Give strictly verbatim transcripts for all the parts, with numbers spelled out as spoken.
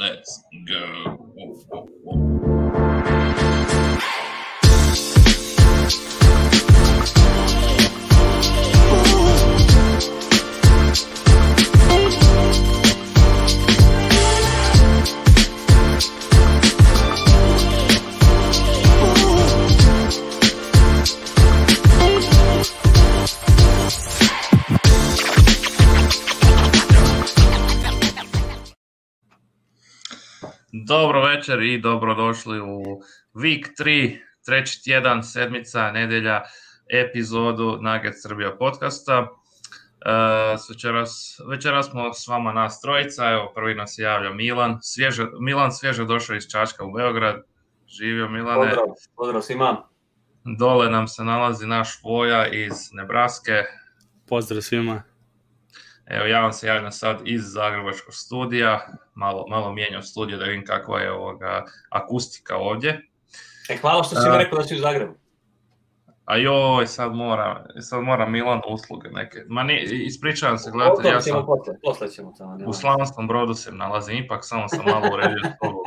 Let's go. Oh, oh, oh. Dobro večer i dobrodošli u Week tri, treći tjedan, sedmica, nedjelja, epizodu Nugget Srbija podcasta. Uh, večeras, večeras smo s vama nas trojica, evo prvi nas se javlja Milan. Svježe, Milan svježe došao iz Čačka u Beograd. Živio Milane. Pozdrav, pozdrav svima. Dole nam se nalazi naš Voja iz Nebraske. Pozdrav svima. Evo, ja vam se javljam sad iz Zagrebačkog studija, malo, malo mijenjam studiju da vidim kakva je ovoga akustika ovdje. E, hvala što si mi rekao da si u Zagrebu. A joj, sad moram, sad moram Milan usluge neke. Ma ni, ispričavam se, gledajte, ja sam posle, posle ćemo tamo, u Slavonskom Brodu se nalazim, ipak samo sam malo uredio stolu.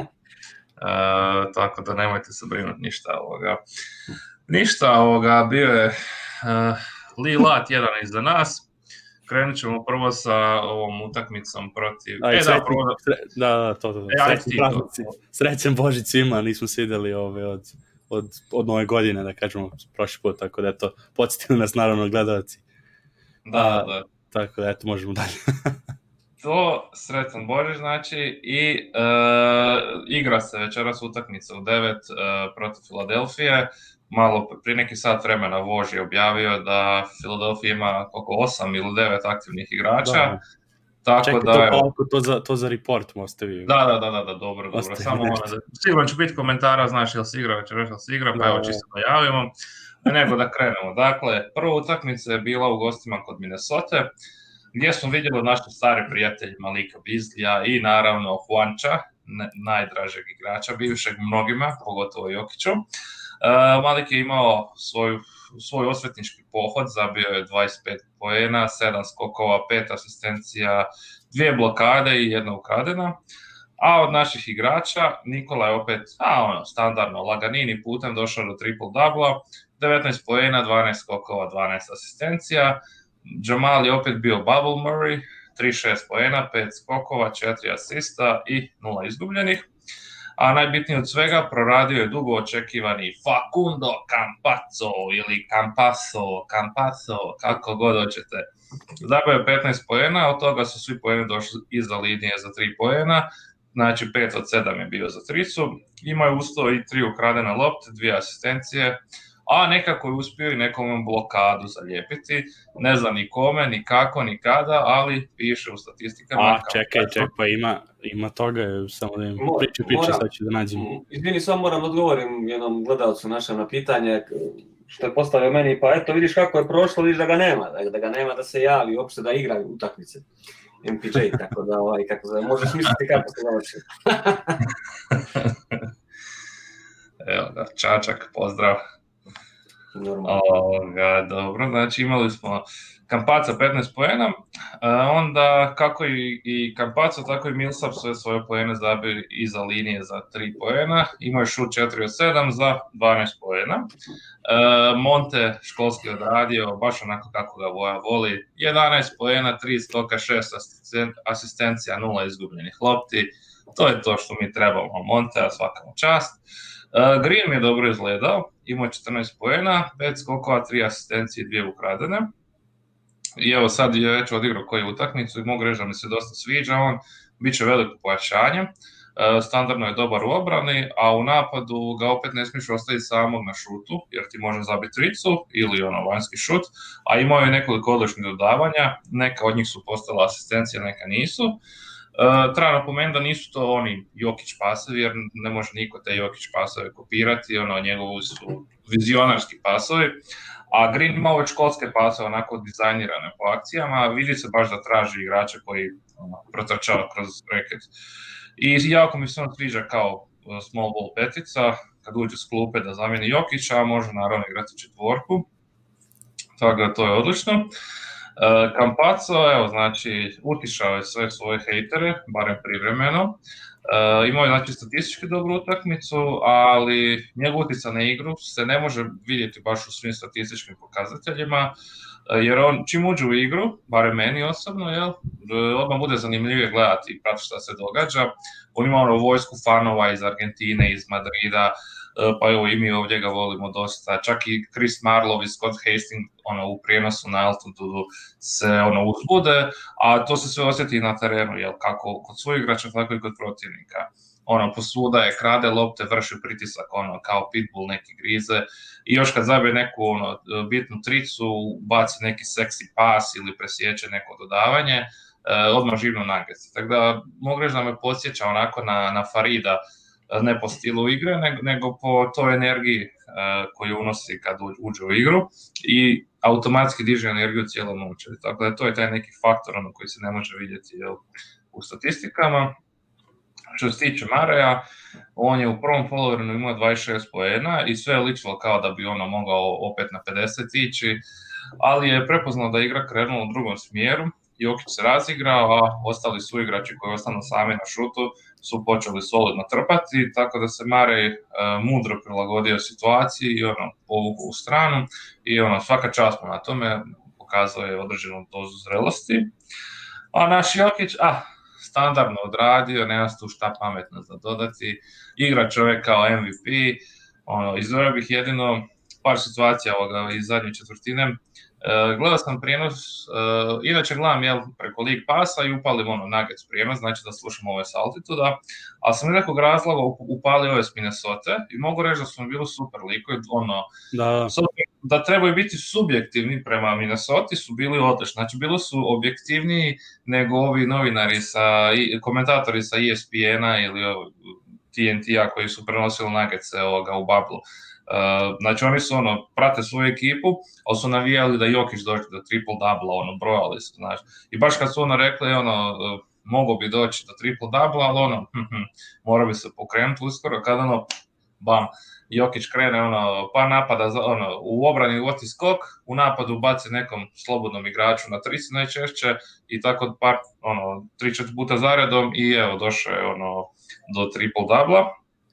Uh, tako da nemojte se brinuti ništa ovoga. Ništa ovoga, bio je uh, Lila tjedan iza nas. Krenut ćemo prvo sa ovom utakmicom protiv... Aj, e, sretni, da, prvo... sre... da, da, to, to, to. E, srećen praznici. Srećen Božić svima, nismo se vidjeli ove od, od, od nove godine, da kažemo, prošli put, tako da eto, podsjetili nas naravno gledalci. Da, A, da. Tako da eto, možemo dalje. To, sretan Božić, znači, i uh, igra se večeras utakmica u devet uh, protiv Filadelfije. Malo prije neki sat vremena Vož je objavio da Philadelphia ima oko osam ili devet aktivnih igrača. Da. Tako Čekaj, da, to, je... to, za, to za report mu ostavi. Da, da, da, da, da dobro, dobro. Samo ono, da, sigurno će biti komentara, znaš, jel si igra večer, jel si igra, pa evo čisto da javimo. Nego da krenemo. Dakle, prva utakmica je bila u gostima kod Minnesota, gdje smo vidjeli naše stare prijatelje Malika Beasleya i naravno Juanča, najdražeg igrača, bivšeg mnogima, pogotovo Jokiću. Uh, Malik je imao svoju, svoj osvetnički pohod, zabio je dvadeset pet poena, sedam skokova, pet asistencija, dvije blokade i jedna ukradena. A od naših igrača, Nikola je opet, a ono, standardno, laganini putem došao do triple-dubla, devetnaest poena, dvanaest skokova, dvanaest asistencija. Jamal je opet bio Bubble Murray, trideset šest poena, pet skokova, četiri asista i nula izgubljenih. A najbitnije od svega, proradio je dugo očekivani Facundo Campazzo ili Campasso, Campasso, kako god hoćete. Zabio je petnaest poena, od toga su svi poeni došli iza linije za tri poena, znači pet od sedam je bio za tricu. Imao je usto i tri ukradene lopte, dvije asistencije, a nekako je uspio i nekom blokadu zalijepiti. Ne znam ni kome, ni kako, ni kada, ali piše u statistikama. A, čekaj, čekaj, pa ima, ima toga, samo da im priču, priču, sad ću da nađem. Izvini, samo moram da odgovorim jednom gledalcu našem na pitanje, što je postavio meni, pa eto, vidiš kako je prošlo, vidiš da ga nema, da ga nema da se javi, uopšte da igra utakmice. M P J, tako da, ovaj, kako da, možeš misliti kako se završi. Evo da, Čačak, pozdrav. Ovoga, dobro, znači imali smo Campazza petnaest poena, onda kako i, i Campazzo, tako i Millsap sve svoje poene zabili iza linije za tri poena, imao je šut četiri od sedam za dvanaest poena. Monte školski odradio, baš onako kako ga Voja voli, jedanaest poena, tri skoka, šest asistencija, nula izgubljenih lopti, to je to što mi trebamo, Monte, svaka mu čast. Uh, Green je dobro izgledao, imao četrnaest poena, pet skokova, tri asistencije i dvije ukradene. I evo sad je već odigrao koju utakmicu i mogu reći da mi se dosta sviđa on, bit će veliko pojačanje. Uh, standardno je dobar u obrani, a u napadu ga opet ne smiješ ostaviti samog na šutu, jer ti može zabiti tricu ili ono vanjski šut, a imao je nekoliko odličnih dodavanja, neka od njih su postala asistencija, neka nisu. Uh, treba napomenuti da nisu to oni Jokić pasovi, jer ne može niko te Jokić pasove kopirati, ono, njegovi su vizionarski pasovi, a Green ima ove školske pasove onako dizajnirane po akcijama, vidi se baš da traži igrača koji ono, protrčava kroz reket. I jako mi se on sviđa kao small ball petica, kad uđe s klupe da zamijeni Jokića, a može naravno igrati četvorku, tako da to je odlično. Uh, Campazzo, evo, znači, utišao je sve svoje hejtere, barem privremeno. Uh, imao je, znači, statistički dobru utakmicu, ali njegov utjecaj na igru se ne može vidjeti baš u svim statističkim pokazateljima, uh, jer on, čim uđe u igru, barem meni osobno, jel, odmah bude zanimljivije gledati i pratiti šta se događa. On ima ono vojsku fanova iz Argentine, iz Madrida, pa evo i mi ovdje ga volimo dosta, čak i Chris Marlowe i Scott Hastings ono, u prijenosu na Altitudu se ono, uzbude, a to se sve osjeti na terenu, jel, kako kod svojih igrača, tako i kod protivnika. Ono, posvuda je, krade lopte, vrši pritisak, ono, kao pitbull neki grize, i još kad zabije neku ono, bitnu tricu, baci neki seksi pas ili presjeće neko dodavanje, eh, odmah živno Nuggets. Tako da mogu reći da me podsjeća onako na, na Farida, ne po stilu igre, nego, nego po toj energiji uh, koju unosi kad uđe u igru i automatski diže energiju cijelom momčadi. Tako da to je taj neki faktor ono, koji se ne može vidjeti jel, u statistikama. Što se tiče Mareja, on je u prvom poluvremenu imao dvadeset šest poena i sve je ličilo kao da bi ono mogao opet na pedeset ići, ali je prepoznao da igra krenula u drugom smjeru. Jokić se razigrao, a ostali su igrači koji ostanu sami na šutu su počeli solidno trpati, tako da se Marej uh, mudro prilagodio situaciji i ono, povukao u stranu i ono, svaka čast mu na tome, pokazao je određenu dozu zrelosti. A naš Jokić, ah, standardno odradio, nema tu šta pametno za dodati, igra čovjek kao M V P, ono, izdvojio bih jedino par situacija ovoga iz zadnje četvrtine. Uh, gledao sam prijenos, uh, inače gledam jel, preko League Passa i upalim ono Nuggets prijenos, znači da slušam ove s Altituda, ali sam nekog razloga upalio ove s Minnesota i mogu reći da su mi bili super likovi, ono, da. da trebaju biti subjektivni prema Minnesota, su bili odlični, znači bili su objektivniji nego ovi novinari, sa, komentatori sa E S P N-a ili T N T-a koji su prenosili Nuggetse ovoga u bablu. Uh, znači oni su ono, prate svoju ekipu, ali su navijali da Jokić dođe do triple-double, ono, brojali su, znači. I baš kad su ono rekli, ono, uh, mogo bi doći do triple-double, ali ono, hm, hm, mora bi se pokrenuti uskoro, kad ono, bam, Jokić krene, ono, pa napada, ono, u obrani uvoti skok, u napadu baci nekom slobodnom igraču na trici najčešće i tako par, ono, tri četiri puta zaredom i evo, došao je, ono, do triple-double-a.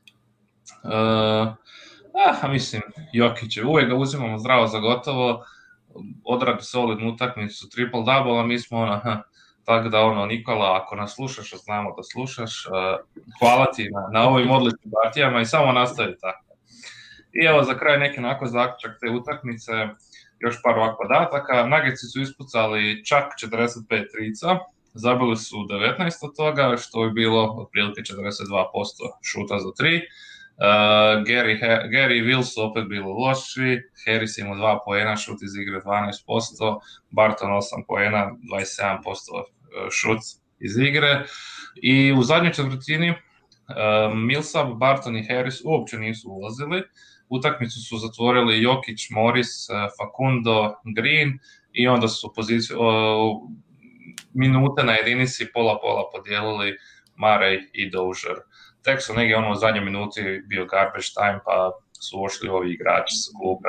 Uh, Ah, mislim, Jokić je, uvijek ga uzimamo zdravo za gotovo, odradi solidnu utakmicu, triple-double, a mi smo ono, ha, tako da ono, Nikola, ako nas slušaš, a znamo da slušaš, uh, hvala ti na, na ovim odličnim partijama i samo nastavi tako. I evo za kraj neki onako zaključak te utakmice, još par ovak podataka, Nuggetsi su ispucali čak četrdeset pet trica, zabili su devetnaest od toga, što je bilo otprilike četrdeset dva posto šuta za tri. Uh, Gary, Gary Wills opet bilo loši, Harris imao dva poena, šut iz igre dvanaest posto, Barton osam poena, dvadeset sedam posto šut iz igre. I u zadnjoj četvrtini uh, Millsap, Barton i Harris uopće nisu ulazili. Utakmicu su zatvorili Jokić, Morris, uh, Facundo, Green i onda su poziciju, uh, minute na jedinici pola-pola podijelili Murray i Dozier. Tek su negdje ono u zadnjoj minuti bio garbage time, pa su ušli ovi igrači sa klupe.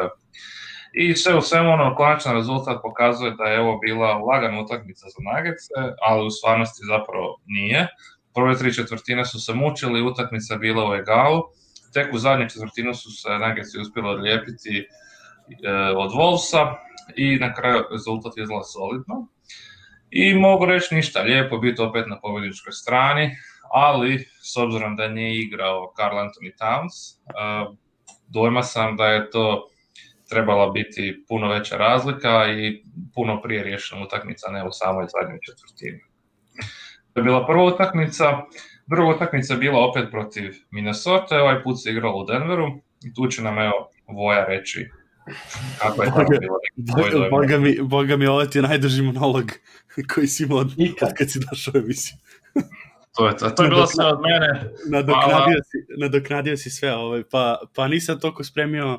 I sve u svemu ono, konačan rezultat pokazuje da je ovo bila lagana utakmica za Nuggetse, ali u stvarnosti zapravo nije. Prve tri četvrtine su se mučili, utakmica bila u egalu. Tek u zadnjoj četvrtinu su se Nuggetsi uspjeli odlijepiti e, od Wolvesa i na kraju rezultat izgleda solidno. I mogu reći ništa, lijepo biti opet na pobjedničkoj strani, ali s obzirom da nije igrao Karl Anthony Towns, uh, dojma sam da je to trebala biti puno veća razlika i puno prije riješena utakmica, ne u samoj zadnjoj četvrtini. To je bila prva utakmica, druga utakmica je bila opet protiv Minnesota, ovaj put se igralo u Denveru i tu će nam evo Voja reći kako je tamo bilo. Boga, boga, mi, boga mi, ovo ti je najduži monolog koji si imao od kad si došao u emisiju. To je to, to je bilo sve od mene. Nadoknadio si, nadoknadio si sve, ovaj, pa, pa nisam toliko spremio uh,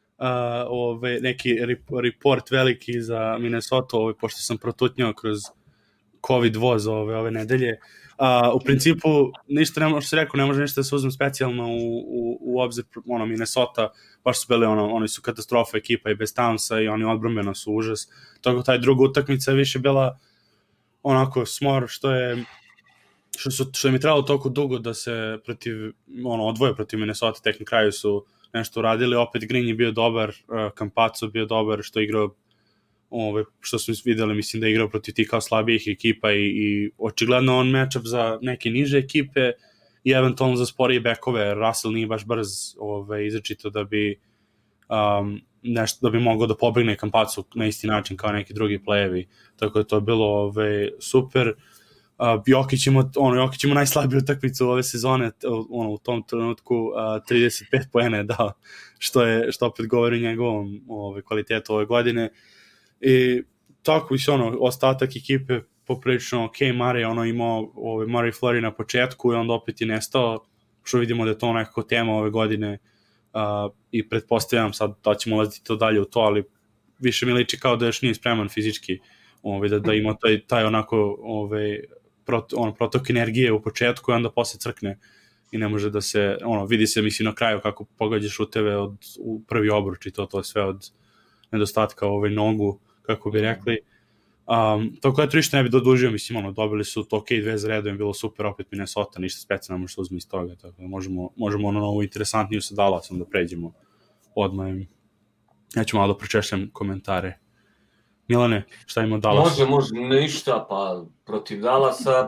ovaj, neki report veliki za Minnesota, ovaj, pošto sam protutnjao kroz COVID voz ove, ove nedelje. Uh, u principu, ništa ne može se rekao, ne može ništa da se uzme specijalno u, u, u u obzir, ono, Minnesota, baš su bili, ono, oni su katastrofa ekipa i bez Townsa i oni odbrambeno su užas. Tako taj druga utakmica je više bila onako smor, što je što, su, što im je trebalo toliko dugo da se protiv, ono, odvoje protiv Minnesota, tek na kraju su nešto uradili, opet Green je bio dobar, uh, Campazzo bio dobar, što je igrao, ove, što smo videli, mislim da je igrao protiv tih kao slabijih ekipa i, i očigledno on matchup za neke niže ekipe i eventualno za sporije bekove. Russell nije baš brz, ove, izrečito da bi um, nešto, da bi mogao da pobegne Campazzo na isti način kao neki drugi playevi, tako da to je bilo ove, super. Uh, Jokić ima, ono, Jokić ima najslabiju utakmicu ove sezone, ono, u tom trenutku uh, trideset pet poena je dao, što, je, što opet govori njegovom ove, kvalitetu ove godine. I tako i ono, ostatak ekipe poprilično ok, Murray ono imao ove, Murray Fleury na početku i onda opet je nestao, što vidimo da je to nekako tema ove godine uh, i pretpostavljam sad da ćemo ulaziti to dalje u to, ali više mi liči kao da još nije spreman fizički, ove, da, da ima taj, taj onako ove, prot, ono, protok energije u početku i onda posle crkne i ne može da se, ono, vidi se mislim na kraju kako pogađa šuteve od, u prvi obruč i to, to je sve od nedostatka ovaj nogu, kako bi rekli. Um, tako da to ništa ne bi dodužio, mislim, ono, dobili su to ok dve za redom, bilo super, opet Minnesota, ništa specijalno što uzme iz toga, tako da možemo, možemo ono novo interesantniju sa Dallasom da pređemo odmah. Ja ću malo da pročešljam komentare. Milane, šta ima Dallas? Može, može, ništa, pa protiv Dallasa,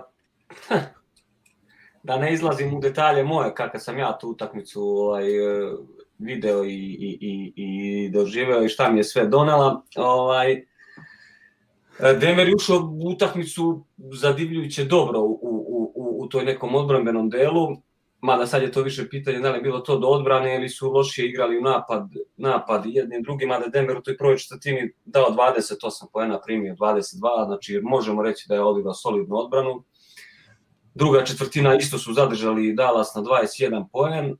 da ne izlazim u detalje moje, kakav sam ja tu utakmicu ovaj, video i, i, i, i doživeo i šta mi je sve donela. Ovaj, Denver je ušao u utakmicu zadivljujuće dobro u, u, u, u toj nekom odbrambenom delu, mada sad je to više pitanje da li je bilo to do odbrane ili su lošije igrali u napad, napad jednim drugim, mada Denver u toj prvoj četvrtini dao dvadeset osam poena, primio dvadeset dva, znači možemo reći da je odigrao solidnu odbranu. Druga četvrtina isto su zadržali Dallas na dvadeset jedan poen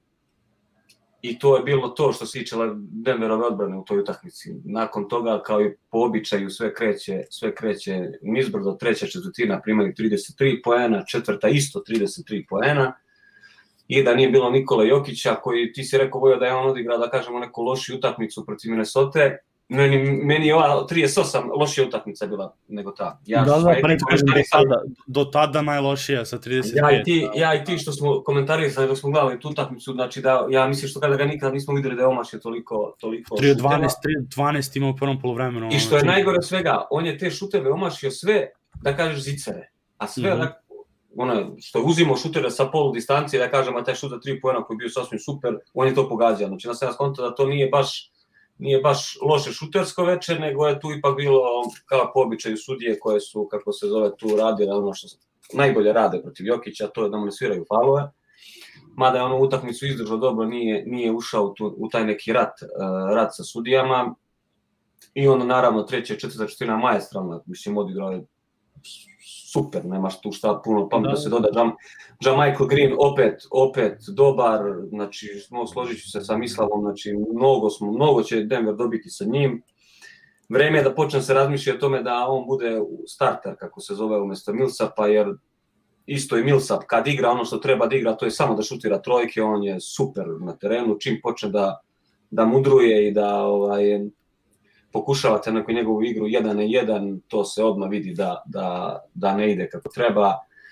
i to je bilo to što se tiče Denverove odbrane u toj utakmici. Nakon toga, kao i po običaju, sve kreće, sve kreće nizbrdo, treća četvrtina primali trideset tri poena, četvrta isto trideset tri poena i da nije bilo Nikola Jokića, koji ti si rekao Vojo da je on odigrao, da kažemo, neku lošiju utakmicu protiv Minnesota. Meni, meni je ova trideset osam lošija utakmica bila nego ta. Ja, da, da, pa neću kažem do tada, do tada najlošija sa trideset pet. Ja i ti, ja i ti što smo komentarisali dok smo gledali tu utakmicu, znači da, ja mislim što kada ga nikad nismo videli da je omašio toliko, toliko tri dvanaest, tri dvanaest ima u prvom poluvremenu. I što je najgore svega, on je te šuteve omašio sve, da kažeš zicere, a sve, mm-hmm. da, ono, što je uzimo šutere sa polu distancije, da kažem, a taj šut za tri poena koji je bio sasvim super, on je to pogađao. Znači, na sam skonto da to nije baš nije baš loše šutersko večer, nego je tu ipak bilo kao po običaju sudije koje su, kako se zove, tu radile ono što najbolje rade protiv Jokića, to je da mu ne sviraju faulove. Mada je ono utakmicu izdržao dobro, nije, nije ušao u, tu, u taj neki rat, uh, rat sa sudijama. I onda naravno treća i četvrta četvrtina maestralna, mislim, odigrao je super, nemaš tu šta puno pamet da se doda. JaMychal Green opet, opet dobar, znači složit ću se sa Mislavom, znači mnogo, smo, mnogo će Denver dobiti sa njim. Vreme je da počnem se razmišljati o tome da on bude starter, kako se zove, umjesto Millsapa, jer isto i Millsap kad igra ono što treba da igra, to je samo da šutira trojke, on je super na terenu, čim počne da, da mudruje i da ovaj, pokušavate neku njegovu igru jedan na jedan, to se odmah vidi da, da, da ne ide kako treba.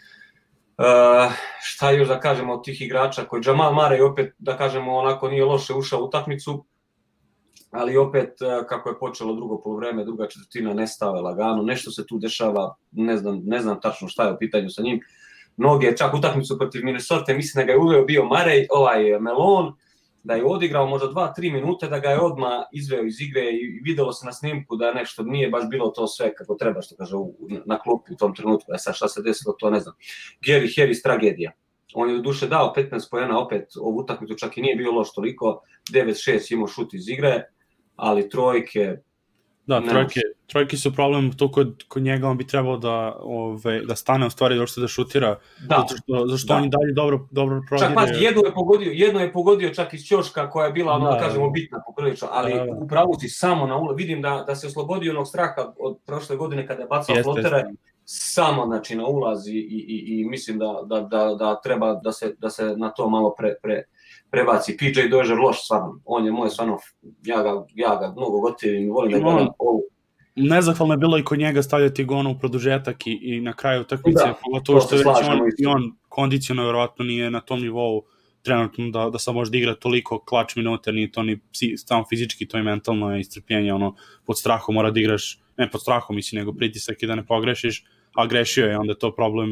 Uh, šta još da kažemo od tih igrača koji Jamal Murray opet, da kažemo, onako nije loše ušao u utakmicu, ali opet kako je počelo drugo poluvreme, druga četvrtina nestave lagano, nešto se tu dešava, ne znam, ne znam tačno šta je u pitanju sa njim. Mnoge, čak utakmicu protiv Minnesota, mislim da ga je uveo bio Murray, ovaj Melon, da je odigrao možda dva tri minute, da ga je odmah izveo iz igre i videlo se na snimku da nešto nije baš bilo to sve kako treba, što kaže, na klupi u tom trenutku. E sad šta se desilo, to ne znam. Gary Harris tragedija. On je u duše dao petnaest poena, opet ovu utakmicu čak i nije bio loš toliko, devet šest imao šut iz igre, ali trojke... Da, trojke, trojke su problem tu kod, kod njega, on bi trebao da, ove, da stane u stvari došto da šutira, da, zato što, zašto da. On i dalje dobro, dobro prodire. Čak pazi, jedno je pogodio, jedno je pogodio čak iz ćoška koja je bila, ono, da, kažemo, bitna poprilično, ali da, da. Upravo si samo na ula, vidim da, da se oslobodio onog straha od prošle godine kada je bacao flotere samo znači, na ulaz i, i, i mislim da, da, da, da treba da se, da se na to malo pre, pre, prebaci. P J Dozier loš stvarno, on je moj stvarno, ja ga, ja ga mnogo gotivim, volim da gledam ovu. Nezahvalno je bilo i kod njega stavljati gona u produžetak i, i na kraju utakmice, pogotovo što već on, i on kondicionalno vjerovatno nije na tom nivou trenutno da, da sad može da igra toliko klač minuta, nije to ni samo fizički, to je mentalno istrpljenje, ono, pod strahom mora da igraš, ne pod strahom mislim, nego pritisak i da ne pogrešiš, a grešio je, onda je to problem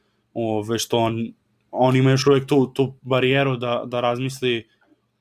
ove, što on, on ima još uvijek tu, tu barijeru da, da razmisli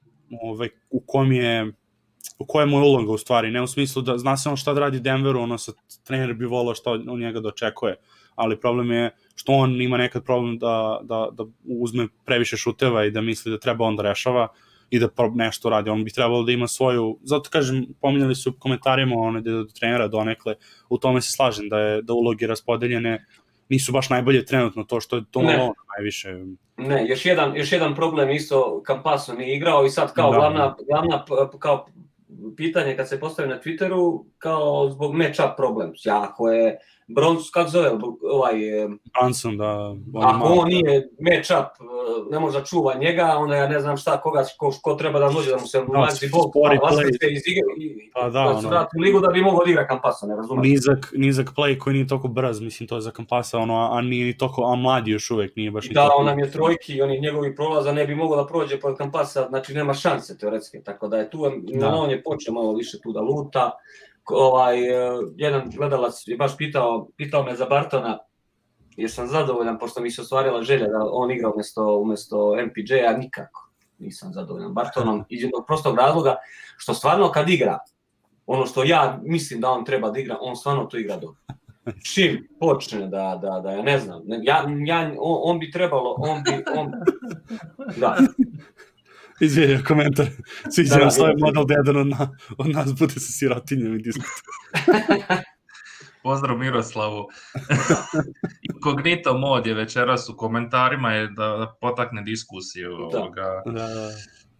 ove, u kom je u kojem je uloga u stvari, ne u smislu da zna se on šta da radi Denveru, ono sa trener bi volao šta od njega da očekuje, ali problem je što on ima nekad problem da, da, da uzme previše šuteva i da misli da treba on da rešava i da nešto radi, on bi trebalo da ima svoju, zato kažem, pominjali su u komentarima one do trenera donekle, u tome se slažem da je da uloge raspodeljene nisu baš najbolje trenutno, to što je to malo najviše. Ne, još jedan, još jedan problem isto, Campasso nije igrao i sad kao da, glavna, glavna kao pitanje kad se postavi na Twitteru, kao zbog match-up problem. Jako je Bronson, kako zove, ovaj... Bronson, da... Ako on nije match-up, ne može da čuva njega, onda ja ne znam šta, koga, ko, ko treba da dođe da mu se mlađi bol, vlastite iz igre i pa da, da se vrati u ligu da bi mogao da igra Campasso, ne razumem. Nizak, nizak play koji nije toliko brz, mislim, to je za Campassa, ono, a nije ni toliko, a mladi još uvek nije baš... Da, on nam je trojki, oni njegovi prolaza ne bi mogao da prođe pod Campassa, znači nema šanse teoretski, tako da je tu, da. On je počeo malo više tu da luta. Ovaj, jedan gledalac je baš pitao, pitao me za Bartona, jer sam zadovoljan, pošto mi se ostvarila želja da on igra umjesto, umjesto M P J-a, nikako nisam zadovoljan Bartonom, iz jednog prostog razloga, što stvarno kad igra, ono što ja mislim da on treba da igra, on stvarno to igra dobro. Čim počne da, da, da ja ne znam, ja, ja, on, on bi trebalo, on bi, on, da. Izvijenio komentar, sviđa nam svoj model da jedan od, na, od nas bude sa sirotinjom i diskutuje. Pozdrav Miroslavu. Incognito mod je večeras u komentarima je da, da potakne diskusiju. Da. Ovoga. Da, da.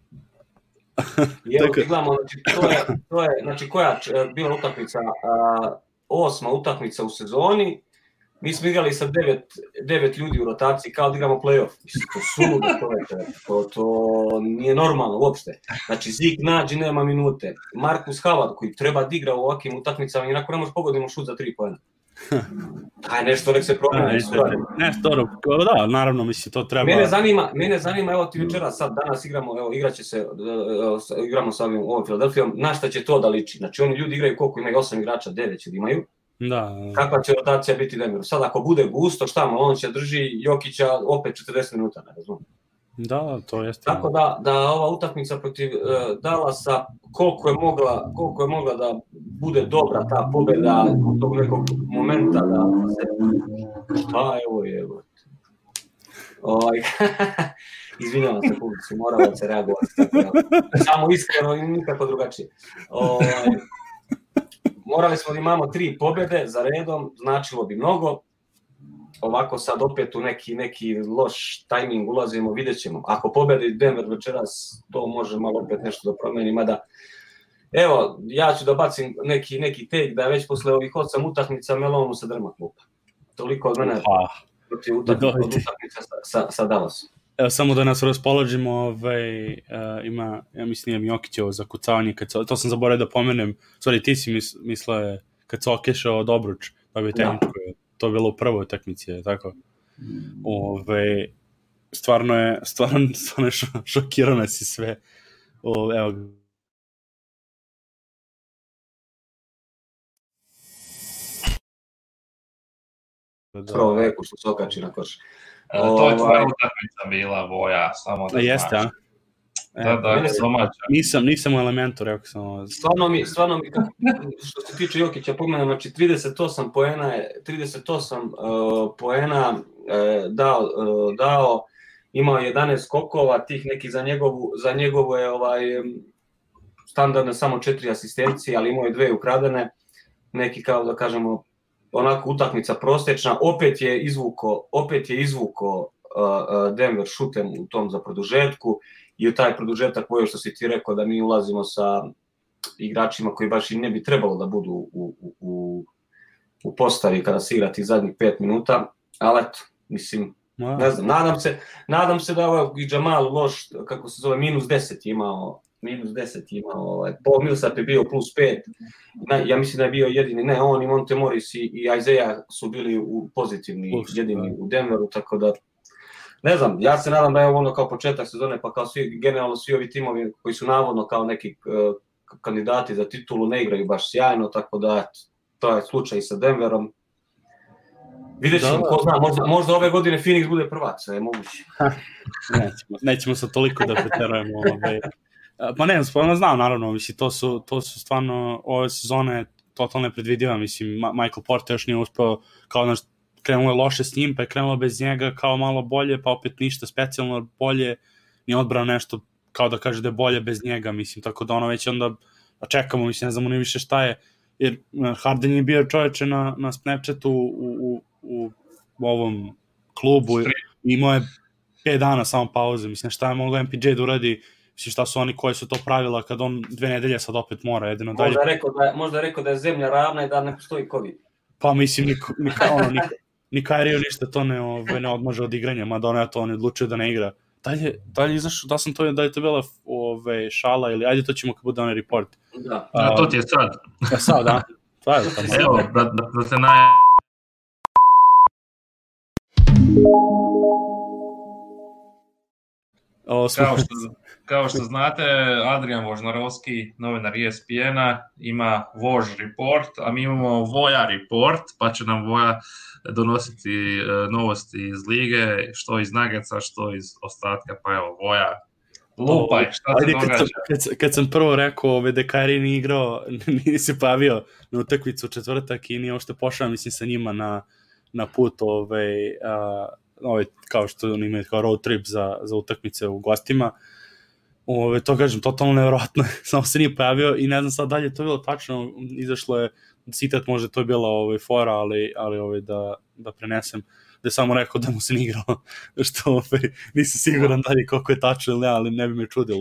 I evo ti gledamo, znači, to je, to je, znači koja je bila utakmica, a, osma utakmica u sezoni, mi smo igrali sa devet, devet ljudi u rotaciji kao da igramo play-off. Mislim, to suludo, to, to, to nije normalno uopšte. Znači, Zik Nađi nema minute. Marcus Howard koji treba da igra u ovakvim utakmicama i onako ne može pogoditi šut za tri poena. Aj, nešto nek se promene. Nešto, da, naravno, mislim, to treba... Mene zanima, mene zanima, evo ti večera, sad danas igramo, evo, igraće se, igramo sa ovim, ovom Filadelfijom, na šta će to da liči? Znači, oni ljudi igraju koliko imaju, osam igrača, devet će da imaju. Da. Kakva će rotacija biti Denveru? Sad ako bude gusto, šta mu, on će drži Jokića opet četrdeset minuta, ne razumijem. Da, to jeste. Tako da, da ova utakmica protiv uh, Dallasa, koliko je mogla, koliko je mogla da bude dobra ta pobjeda od tog nekog momenta da se... Šta evo je, evo. Oj, izvinjavam se publici, moramo da se reagovati. Samo iskreno i nikako drugačije. Oj, morali smo da imamo tri pobjede za redom, značilo bi mnogo. Ovako sad opet u neki, neki loš tajming ulazimo, vidjet ćemo. Ako pobedi Denver večeras, to može malo opet nešto da promeni, mada evo, ja ću da bacim neki, neki take da je već posle ovih osam utakmica Melonu se drma klupa. Toliko od mene protiv utakmica sa, sa, sa Dallasom. Evo, samo da nas raspoložimo, ovaj, uh, ima, ja mislim, imam Jokićevo zakucavanje, kad so, to sam zaboravio da pomenem, sorry, ti si mis, mislio kad se okešao od obruč, pa bi tehničko, to je bilo u prvoj utakmici, tako. Ove, stvarno je, stvarno, stvarno je šokirano si sve. O, evo. Prvo veku što se okači na koš. E, to je tvoja utakmica bila, Voja, samo da jeste, a? Da, da, domaća. Nisam, nisam u elementu, rekao sam. Stvarno mi, stvarno mi, što se tiče Jokića, pomenem, znači trideset osam poena je, trideset osam uh, poena uh, dao, uh, dao, imao jedanaest skokova, tih neki za njegovu, za njegovu je ovaj, standardne samo četiri asistencije, ali imao je dve ukradene, neki kao da kažemo, onako utakmica prosječna, opet je izvuko, opet je izvuko uh, Denver šutem u tom za produžetku i u taj produžetak boje što si ti rekao da mi ulazimo sa igračima koji baš i ne bi trebalo da budu u, u, u, u postavi kada se igra tih zadnjih pet minuta, ali eto, mislim, ne znam, nadam se, nadam se da ovaj i Jamal loš, kako se zove, minus deset imao, minus deset imao, ovaj, Paul Millsap je bio plus pet, ja mislim da je bio jedini, ne, on i Monte Morris i, i Isaiah su bili u pozitivni, plus, jedini da. U Denveru, tako da, ne znam, ja se nadam da je ono kao početak sezone, pa kao svi, generalno svi ovi timovi koji su navodno kao neki uh, kandidati za titulu ne igraju baš sjajno, tako da to je slučaj sa Denverom. Vidjet ćemo, ko zna, možda, možda ove godine Phoenix bude prvak, sve je moguće. nećemo, nećemo sad toliko da preterujemo. Ovaj. Pa ne, spojno znam, naravno, mislim, to su, to su stvarno ove sezone totalno nepredvidiva, mislim, Michael Porter još nije uspeo, kao naš, krenulo je loše s njim, pa je krenulo bez njega kao malo bolje, pa opet ništa specijalno bolje, nije odbrao nešto kao da kaže da je bolje bez njega, mislim, tako da ono već onda čekamo, mislim, ne znamo ni više šta je, jer Harden je bio čoveče na, na Snapchatu u, u, u, u ovom klubu i imao je pet dana samo pauze, mislim, šta je mogao M P J da uradi, mislim, šta su oni koji su to pravila kad on dve nedelje sad opet mora, jedino dalje. Možda je rekao da je, možda je, rekao da je zemlja ravna i da ne postoji COVID. Pa mislim, niko, niko, ono, niko, ni Kyrie ništa to ne, ove, ne odmaže od igranja, mada ono ja to on je odlučio da ne igra. Dalje, dalje izašao, da sam to, da je to bila ove, šala ili ajde to ćemo kad bude onaj report. Da, a, to ti je sad. Ja sad, da. To je tamo. Evo, da, da, da se naj... Kao što, kao što znate, Adrian Vožnarovski, novinar E S P N-a, ima Vož report, a mi imamo Voja report, pa će nam Voja donositi novosti iz lige, što iz Nuggetsa, što iz ostatka, pa evo, Voja, lupaj, šta se događa? Kad sam, kad, kad sam prvo rekao ove, da Kyrie nije igrao, nije se pavio na utakmicu u četvrtak i nije uopšte pošao, mislim, sa njima na, na put ove, a, ove, kao što oni imaju kao road trip za, za utakmice u gostima. Ove, to kažem, totalno nevjerojatno, samo se nije pojavio i ne znam sad dalje, to je bilo tačno, izašlo je, citat možda to je bila ove, fora, ali, ali ove, da, da prenesem, da je samo rekao da mu se nije igrao, što ove, nisam siguran dalje koliko je tačno ili ne, ali ne bi me čudilo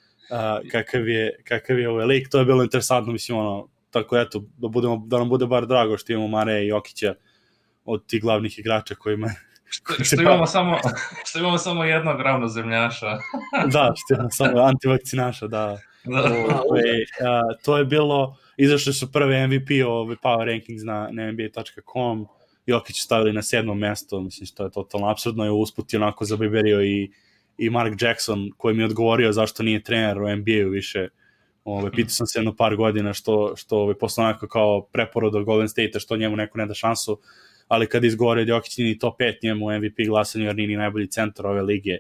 uh, kakav je, kakav je ovaj lik, to je bilo interesantno, mislim, ono, tako eto, da, budemo, da nam bude bar drago što imamo Mare i Jokića od tih glavnih igrača kojima Što, što, imamo samo, što imamo samo jednog ravnozemljaša. Da, što imamo samo antivakcinaša, da. da. Ove, a, to je bilo, izašli su prve M V P ove Power Rankings na, na N B A dot com, Jokić stavili na sedmom mesto, mislim što je totalno apsurdno, je usput onako zabiberio i, i Mark Jackson koji mi je odgovorio zašto nije trener u N B A-u više. Ove, pitao sam se jedno par godina što, što ove, posle onako kao preporod od Golden State-a što njemu neko ne da šansu, ali kada izgovorio Jokić nije top pet njemu M V P glasanju jer nije najbolji centar ove lige.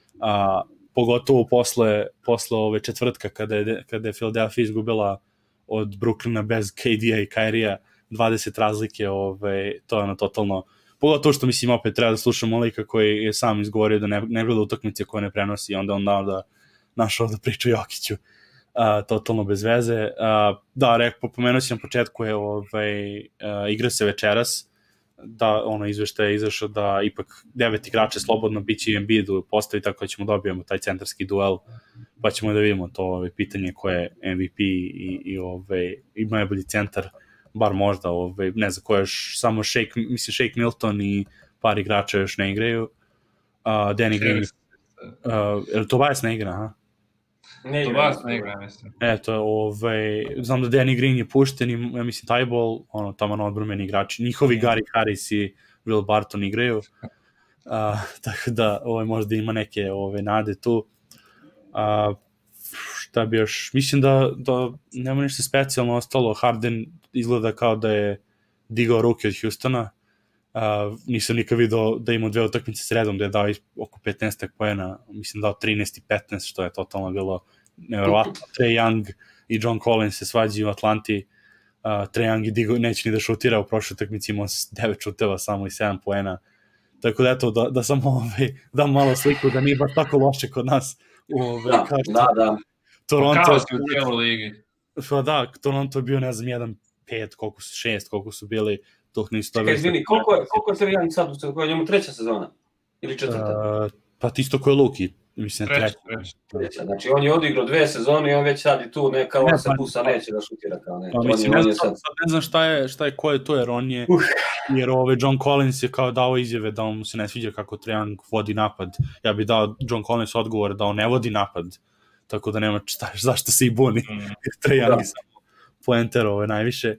A, pogotovo posle, posle ove četvrtka kada je, kada je Philadelphia izgubila od Brooklyna bez K D-a i Kyrie-a dvadeset razlike, ove, to je ono totalno, pogotovo što mislim opet treba da slušamo lika koji je sam izgovorio da ne, ne gleda utakmice koje ne prenosi i onda on dao da našao da priča Jokiću. Uh, totalno bez veze. Uh, da, rekao, pomenuo si na početku je ovaj, uh, igra se večeras, da ono izveštaj je izašao da ipak devet igrača slobodno biće i Embiidu postavi, tako da ćemo dobijemo taj centarski duel, pa ćemo da vidimo to ovaj, pitanje ko je M V P i, i, ovaj, i najbolji centar, bar možda, ovaj, ne znam ko je još, samo Shake, mislim Shake Milton i par igrača još ne igraju. Uh, Danny Green, uh, je li Tobias ne igra, aha? Ne igra, vas ne igra, mislim. Eto, ovaj, znam da Danny Green je pušten i ja mislim Tybal, ono, tamo na odbrumeni igrači. Njihovi mm. Gary Harris i Will Barton igraju. Uh, tako da ovaj, možda ima neke ove, nade tu. Uh, šta bi još? Mislim da, da nema ništa specijalno ostalo. Harden izgleda kao da je digao ruke od Houstona. Uh, nisam nikad vidio da ima dve utakmice sredom, da je dao oko petnaest poena, mislim dao trinaest i petnaest, što je totalno bilo nevjerovatno. Trae Young i John Collins se svađaju u Atlanti. Uh, Trae Young je digo, neće ni da šutira, u prošloj utakmici imao devet šuteva samo i sedam poena. Tako da eto, da, da sam ovaj, dam malo sliku da nije baš tako loše kod nas. Ovaj, da, kao da, da. Toronto, kao u cijelu ligi. Pa da, Toronto je bio, ne znam, jedan pet, koliko su, šest, koliko su bili. Čekaj, izvini, koliko je, koliko je Trae Young sad, koja je njemu treća sezona? Ili četvrta? Uh, pa isto ko je Luki, Mislim, treći, treći. treći. Znači, on je odigrao dve sezone i on već sad i tu neka, on se pusa neće da šutira kao ne. Pa, mislim, ne, znam, sad... ne znam šta je, šta je, ko je to, jer on je, uh. jer ovaj John Collins je kao dao izjave da on mu se ne sviđa kako Trae Young vodi napad. Ja bih dao John Collins odgovor da on ne vodi napad, tako da nema šta, zašto se i buni. Mm. Trae Young je samo poenter ovaj, najviše.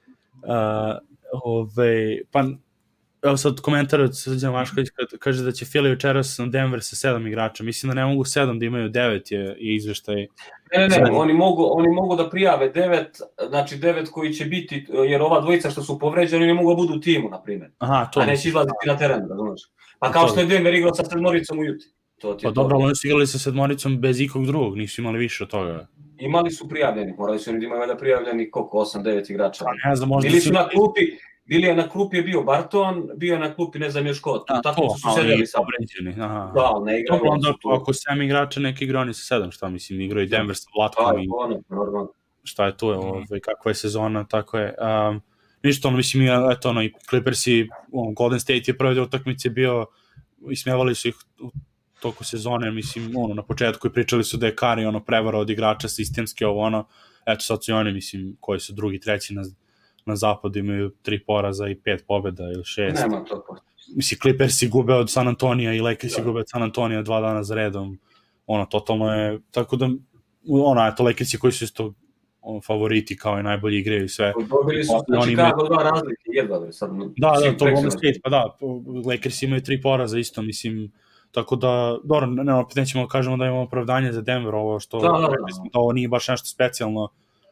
Uh, ove, pa, evo sad komentar od Srđana Vašković kaže da će Philly večeras na Denver sa sedam igrača. Mislim da ne mogu sedam, da imaju devet je, je izveštaj. Ne, ne, ne, oni mogu, oni mogu da prijave devet, znači devet koji će biti, jer ova dvojica što su povređeni ne mogu da budu u timu, na primjer. Aha, to. A neće izlaziti na teren, da znaš. Pa kao što je Denver igrao sa sedmoricom u Juti. To ti pa dobro, oni su igrali sa sedmoricom bez ikog drugog, nisu imali više od toga. Imali su prijavljeni, morali su oni da imaju da prijavljeni koliko, osam devet igrača. Pa ne znam, možda Bili su na klupi, bili je na klupi je bio Barton, bio je na klupi ne znam još ko, tu tako su sedeli sa obređeni. Aha. Da, ne igraju. Dobro, onda ako sedam igrača, neki igra oni sa sedam, šta mislim, igraju i Denver sa Vlatkom i normalno. Šta je to, ovaj, kakva je sezona, tako je. Um, ništa, ono, mislim, eto, ono, i Clippersi, on, Golden State je prvi utakmice bio, ismevali su ih u toku sezone, mislim, ono, na početku i pričali su da je Curry, ono, prevara od igrača sistemski, ovo, ono, eto, sad su i oni, mislim, koji su drugi, treći na, na zapadu, imaju tri poraza i pet pobjeda ili šest. Nema to po. Mislim, Clippersi gube od San Antonija i Lakersi gube od San Antonija dva dana za redom, ono, totalno je, tako da, ono, eto, Lakersi koji su isto on, favoriti kao i najbolji igraju i sve. Dobili su, znači kako dva razlike, jedva, sad. Da, da, to Golden State, pa da, Lakersi imaju tri poraza isto, mislim, tako da, dobro, ne, opet nećemo kažemo da imamo opravdanje za Denver, ovo što, da, da, da. da ovo nije baš nešto specijalno,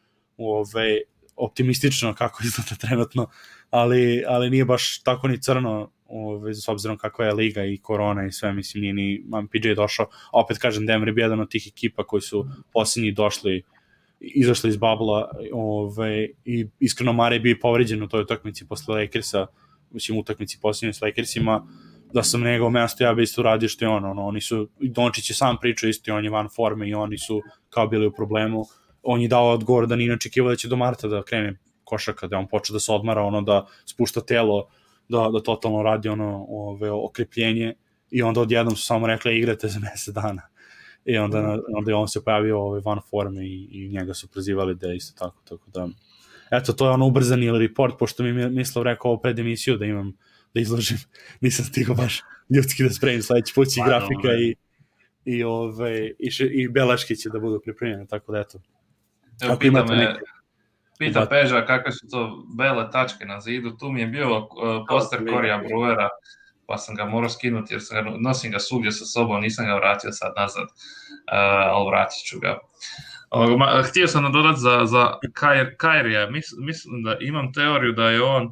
ove, optimistično kako izgleda trenutno, ali, ali nije baš tako ni crno, ove, s obzirom kakva je liga i korona i sve, mislim, nije ni P J došao, a opet kažem, Denver je jedan od tih ekipa koji su posljednji došli, izašli iz babla, ove, i iskreno Mare bi povređen u toj utakmici posle Lakersa, mislim, utakmici posljednjoj s Lakersima, da sam na njegovom mjestu, ja bi isto radio što je on, ono, oni su, Dončić je sam pričao isto i on je van forme i oni su kao bili u problemu, on je dao odgovor da nije očekivao da će do marta da krene košarka, da on počne da se odmara, ono, da spušta telo, da, da totalno radi ono, ove, okrepljenje i onda odjednom su samo rekli igrate za mjesec dana. I onda, onda je on se pojavio ovaj, van forme i, i njega su prozivali da je isto tako, tako da, eto, to je ono ubrzani report, pošto mi Mislav rekao pred emisiju da imam, da izložim, nisam stigao baš ljudski da spremim sledeći put i grafika i, i, ove, i, še, i beleške će da budu pripremljene, tako da, eto. Evo, pita me, neke... pita Peža kakve su to bele tačke na zidu, tu mi je bio uh, poster Corija Brewera, pa sam ga morao skinuti jer sam ga, nosim ga svugdje sa sobom, nisam ga vratio sad nazad, uh, ali vratit ću ga. Uh, htio sam nadodati za, za Kyrija, Mis, mislim da imam teoriju da je on,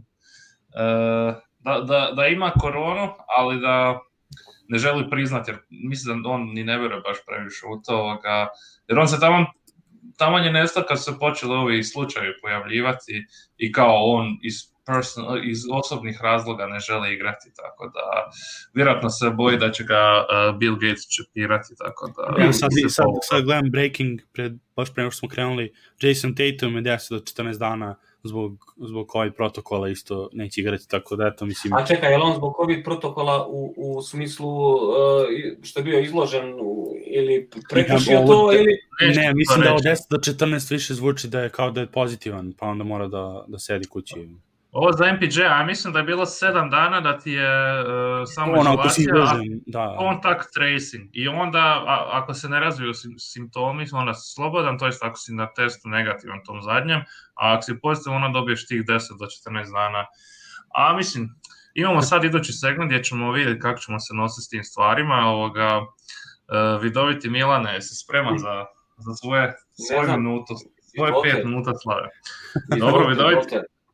uh, da, da, da ima koronu, ali da ne želi priznati, jer mislim da on ni ne vjeruje baš previše u to, jer on se tamo tamo je nestao kad su se počeli ovi slučajevi pojavljivati i kao on iz, personal, iz osobnih razloga ne želi igrati, tako da vjerojatno se boji da će ga uh, Bill Gates čepirati, tako da... Ja, sad, sad, sad gledam breaking, pred, baš prema što smo krenuli, Jason Tatum je deset do četrnaest dana zbog, zbog COVID protokola isto neće igrati, tako da eto mislim... A čekaj, je li on zbog COVID protokola u, u smislu uh, što je bio izložen u, ili prekršio to de, ili... Ne, mislim da od deset do četrnaest više zvuči da je kao da je pozitivan, pa onda mora da, da sedi kući. Ovo za M P J, a mislim da je bilo sedam dana da ti je uh, samo ono, izolacija, da. Contact tracing. I onda, a, ako se ne razviju simptomi, onda si slobodan, to jest ako si na testu negativan tom zadnjem, a ako si pozitivan, onda dobiješ tih deset do četrnaest dana. A mislim, imamo sad idući segment gdje ćemo vidjeti kako ćemo se nositi s tim stvarima. Ovoga, uh, vidoviti Milane, jesi spreman za, za svoje, svoju minutu, svoje pet minuta slave? Dobro, vidoviti.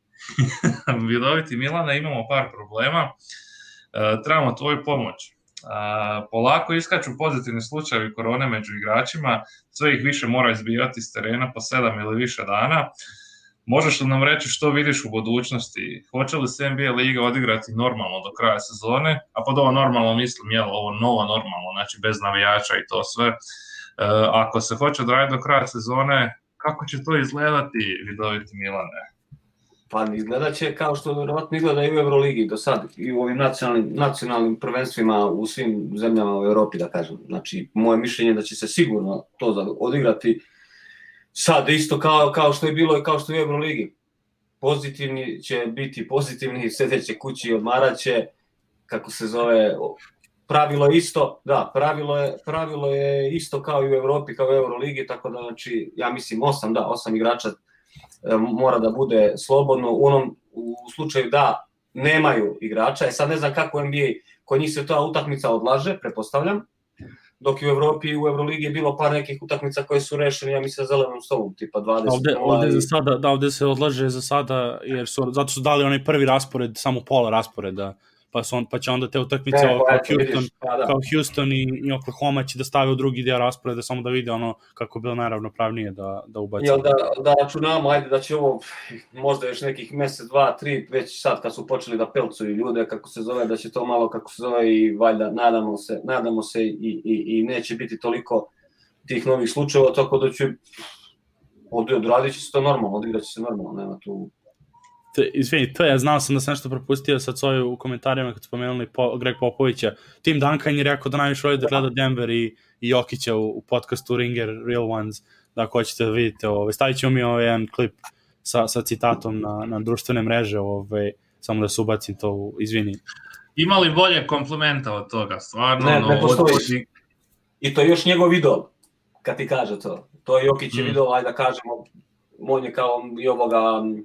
Vidoviti Milane, imamo par problema, e, trebamo tvoju pomoć. E, polako iskaču pozitivni slučajevi korone među igračima, sve ih više mora izbivati s terena po sedam ili više dana. Možeš li nam reći što vidiš u budućnosti? Hoće li se N B A liga odigrati normalno do kraja sezone? A pod ovo normalno mislim, je li ovo novo normalno, znači bez navijača i to sve. E, ako se hoće odraditi do kraja sezone, kako će to izgledati, vidoviti Milane? Pa izgledat će kao što vjerovatno izgleda i u Euroligi do sad i u ovim nacionalnim, nacionalnim prvenstvima u svim zemljama u Europi, da kažem. Znači, moje mišljenje je da će se sigurno to odigrati sad isto kao, kao što je bilo i kao što je u Euroligi. Pozitivni će biti pozitivni, sedeće kući i odmarat će, kako se zove, pravilo je isto, da, pravilo je, pravilo je isto kao i u Europi, kao i u Euroligi, tako da, znači, ja mislim osam, da, osam igrača mora da bude slobodno u onom u slučaju da nemaju igrača. E sad ne znam kako N B A, kod njih se ta utakmica odlaže, pretpostavljam, dok i u Evropi i u Euroligi je bilo par nekih utakmica koje su rešene, ja mislim, zelenom stolom, tipa dvadeset. Ovde, ovde, za sada, da, ovde se odlaže za sada, jer su, zato su dali onaj prvi raspored, samo pola rasporeda, pa, su on, pa će onda te utakmice ne, kao, eto, Houston, vidiš, pa, da. kao Houston i, i Oklahoma će da stave u drugi deo rasporeda, samo da vide ono kako je bilo najravnopravnije da, da ubaci. Jel da, da računamo, ajde da će ovo možda još nekih mesec, dva, tri, već sad kad su počeli da pelcuju ljude, kako se zove, da će to malo, kako se zove, i valjda nadamo se, nadamo se i, i, i neće biti toliko tih novih slučajeva, tako da će odradit će se to normalno, odigrat će se normalno, nema tu... Izvini, to je, znao sam da sam nešto propustio sad svoje u komentarima kad spomenuli po, Greg Popovića. Tim Duncan je rekao da najviše voli da gleda Denver i, i Jokića u, u podcastu Ringer Real Ones, da ako hoćete da vidite. Ovaj, stavit ćemo mi ovaj jedan klip sa, sa citatom na, na društvene mreže, ovaj, samo da se ubacim to u, izvini. Ima li bolje komplimenta od toga? Stvarno, ne, no, ne postoji. Od... I to je još njegov idol, kad ti kaže to. To je Jokićev mm. idol, ajde da kažemo, on je kao i ovoga...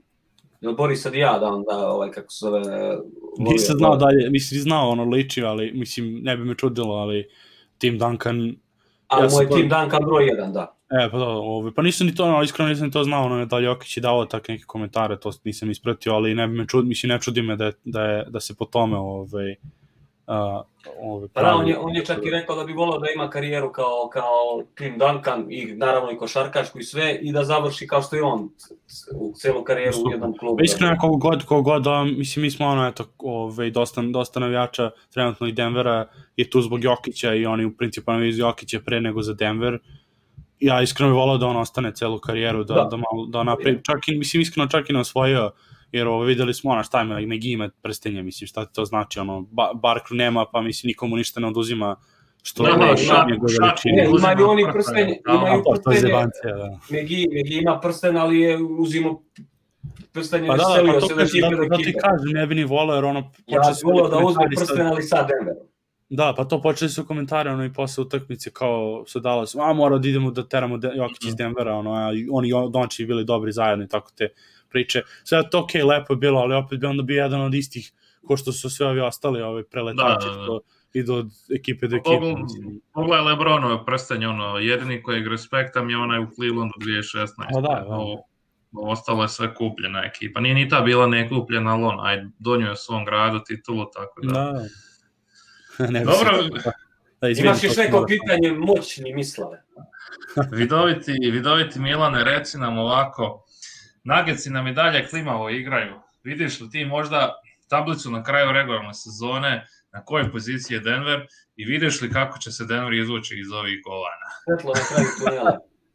Jel Borisa Dijada, onda, ovaj, kako se zove... Nisam znao dalje, mislim, znao ono liči, ali, mislim, ne bi me čudilo, ali Tim Duncan... Ali ja moj to... Tim Duncan broj jedan, da. E, pa da, ovaj, pa nisam ni to, no, iskreno nisam ni to znao, ono, da li Jokić je dao tak neke komentare, to nisam ispratio, ali ne bi me čud, mislim, ne čudi me da, je, da, je, da se po tome, ovaj... Uh, ovaj pa da, on je, on je čak i rekao da bi volao da ima karijeru kao, kao Tim Duncan i naravno i košarkašku i sve i da završi kao što je on u celu karijeru u jednom klubu. Iskreno, kog god, kog god, da, mislim, mi smo ono, eto, ovaj, dosta, dosta navijača, trenutno i Denvera je tu zbog Jokića i oni u principu navijaju za Jokića pre nego za Denver. Ja iskreno bih volao da on ostane celu karijeru, da, da. da, malo, da napred, čak i, mislim, iskreno čak i ne osvojio, jer ovo videli smo ona šta ima, Megi ima prstenje, mislim, šta to znači, ono, ba, Barkley nema, pa mislim, nikomu ništa ne oduzima, što da, je da, njegove veličine. Ne, imaju oni prstenje, imaju prstenje, da. Megi, Megi ima prsten, ali je uzimo prstenje, pa da, selio pa se da će da, da, da ti kažem, ne bi ni volao, jer ono... Ja bi volao da uzme prsten, ali sad Denverom. Da, pa to počeli su komentare, ono, i posle utakmice, kao su Dallasu, a mora da idemo da teramo Jokić iz Denvera, ono, a oni i Dončić bili dobri zajedno i tako te priče. Sve to okej, okay, lepo je bilo, ali opet bi onda bio jedan od istih, ko što su sve ovi ostali, ovi preletači, da, da, da. Što idu od ekipe do ekipe. Pogledaj Lebronove prstenje, ono, jedini kojeg respektam je onaj u Clevelandu dvije tisuće šesnaeste. A da, da. O, ostalo je sve kupljena ekipa. Nije ni ta bila ne kupljena, ali on, ajde, donio je svom gradu titulu, tako da... Da. Ne, dobro. Da, imaš još neko pitanje moćni Mislave. vidoviti, vidoviti Milane, reci nam ovako, Nuggetsi nam i dalje klimavo igraju. Vidiš li ti možda tablicu na kraju regularne sezone, na kojoj poziciji je Denver i vidiš li kako će se Denver izvući iz ovih golana? Svetlo na kraju tunela.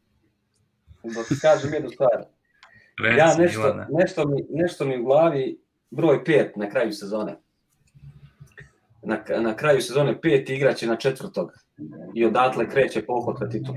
Da ti kažem jednu stvar. Reci, ja nešto, nešto, mi, nešto mi u glavi broj pet na kraju sezone. Na, na kraju sezone pet igraće na četvrtog i odatle kreće pohod ka titulu.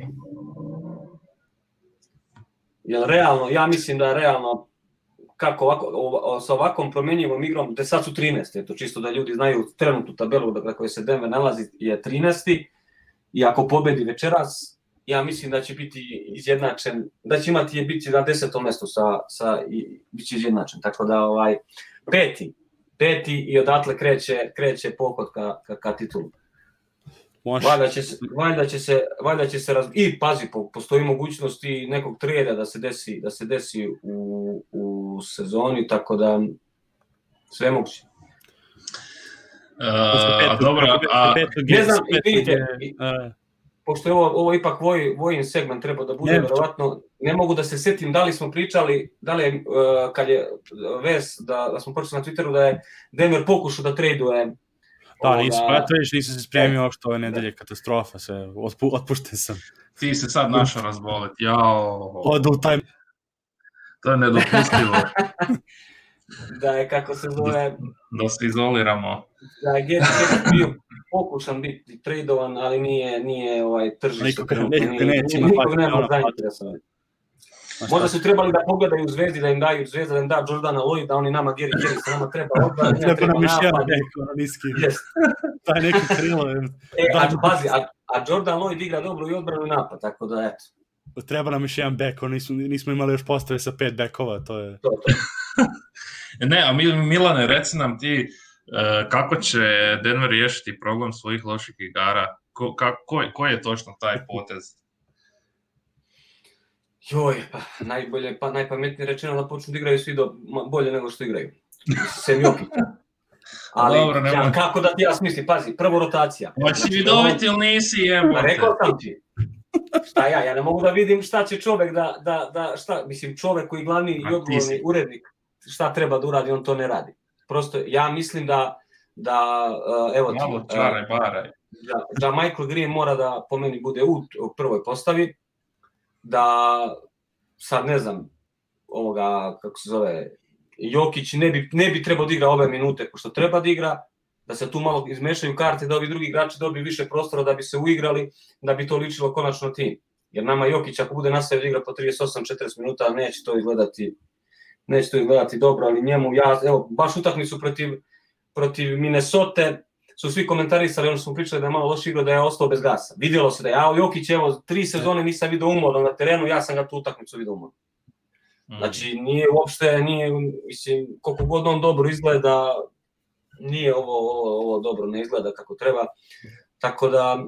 Jer realno, ja mislim da realno kako ovako, o, sa ovakvom promenjivom igrom, da sad su trinaesti, eto čisto da ljudi znaju trenutnu tabelu na kojoj se Denver nalazi je trinaesti i ako pobedi večeras, ja mislim da će biti izjednačen, da će imati je biti na desetom mestu sa, sa i biće izjednačen, tako da ovaj peti peti i odatle kreće, kreće pohod ka, ka, ka titulu. Valjda će se, valjda će se, valjda će se raz... I pazi, postoji mogućnost i nekog trejda da se desi, da se desi u, u sezoni, tako da sve moguće. Uh, dobro, a... Ne znam, vidite, pošto je ovo, ovo ipak voj, vojin segment treba da bude, verovatno, ne mogu da se setim da li smo pričali, da li je, uh, kad je vest, da, da smo počeli na Twitteru, da je Denver pokušao da traduje. Da, nisam, ja to viš, nisam se spremio ovo što ove nedelje, katastrofa, se, otpu, otpušten sam. Ti se sad našao razboliti, jao. Odu u taj... To je nedopustivo. da je, kako se zove... Da, da se izoliramo. Da je Gary Harris bio pokušan biti tradovan, ali nije, nije ovaj, tržište. Nikog ne može zainteresovati. Možda su trebali da pogledaju u Zvezdi, da im daju Zvezda, da im da Jordana Lloyd, da oni nama Gary Harris, nama treba odbrana, treba, treba nam napad. Treba nam niski. Yes. Taj neki krilo. E, a, pazi, a, a Jordan Lloyd igra dobro i odbranu i napad, tako da eto. Treba nam još jedan bek, nismo, nismo imali još postave sa pet bekova, to je... To, to. Ne, a Milane, reci nam ti kako će Denver riješiti problem svojih loših igara, ko, ko, ko je točno taj potez? Joj, pa najbolje, pa najpametnije rečeno da počnu da igraju svi do, bolje nego što igraju. Sem Jokića. Ali dobro, ja, kako da ti ja smislim, pazi, prvo rotacija. Hoći mi dobiti ili nisi, jebote. Rekao sam ti. Šta ja, ja ne mogu da vidim šta će čovek da, da, da šta, mislim čovek koji glavni i odgovorni urednik, šta treba da uradi, on to ne radi. Prosto, ja mislim da, da evo ti, malo čaraj, baraj. Da, da Michael Green mora da po meni bude u, u prvoj postavi, da sad ne znam ovoga, kako se zove, Jokić ne bi, ne bi trebao da igra ove minute ko što treba da igra, da se tu malo izmešaju karte, da ovi drugi igrači dobiju više prostora da bi se uigrali, da bi to ličilo konačno tim. Jer nama Jokić ako bude nastavio da igra po trideset osam četrdeset minuta, neće to izgledati, neće to izgledati dobro, ali njemu, ja, evo, baš utakmicu protiv, protiv Minnesota, su svi komentarisali, ono smo pričali da je malo loš igra, da je ostao bez gasa. Vidjelo se da je, a Jokić, evo, tri sezone nisam vidio umorno na terenu, ja sam ga tu utakmicu vidio umorno. Znači, nije uopšte, nije, mislim, koliko god on dobro izgleda, nije ovo, ovo, ovo dobro, ne izgleda kako treba. Tako da,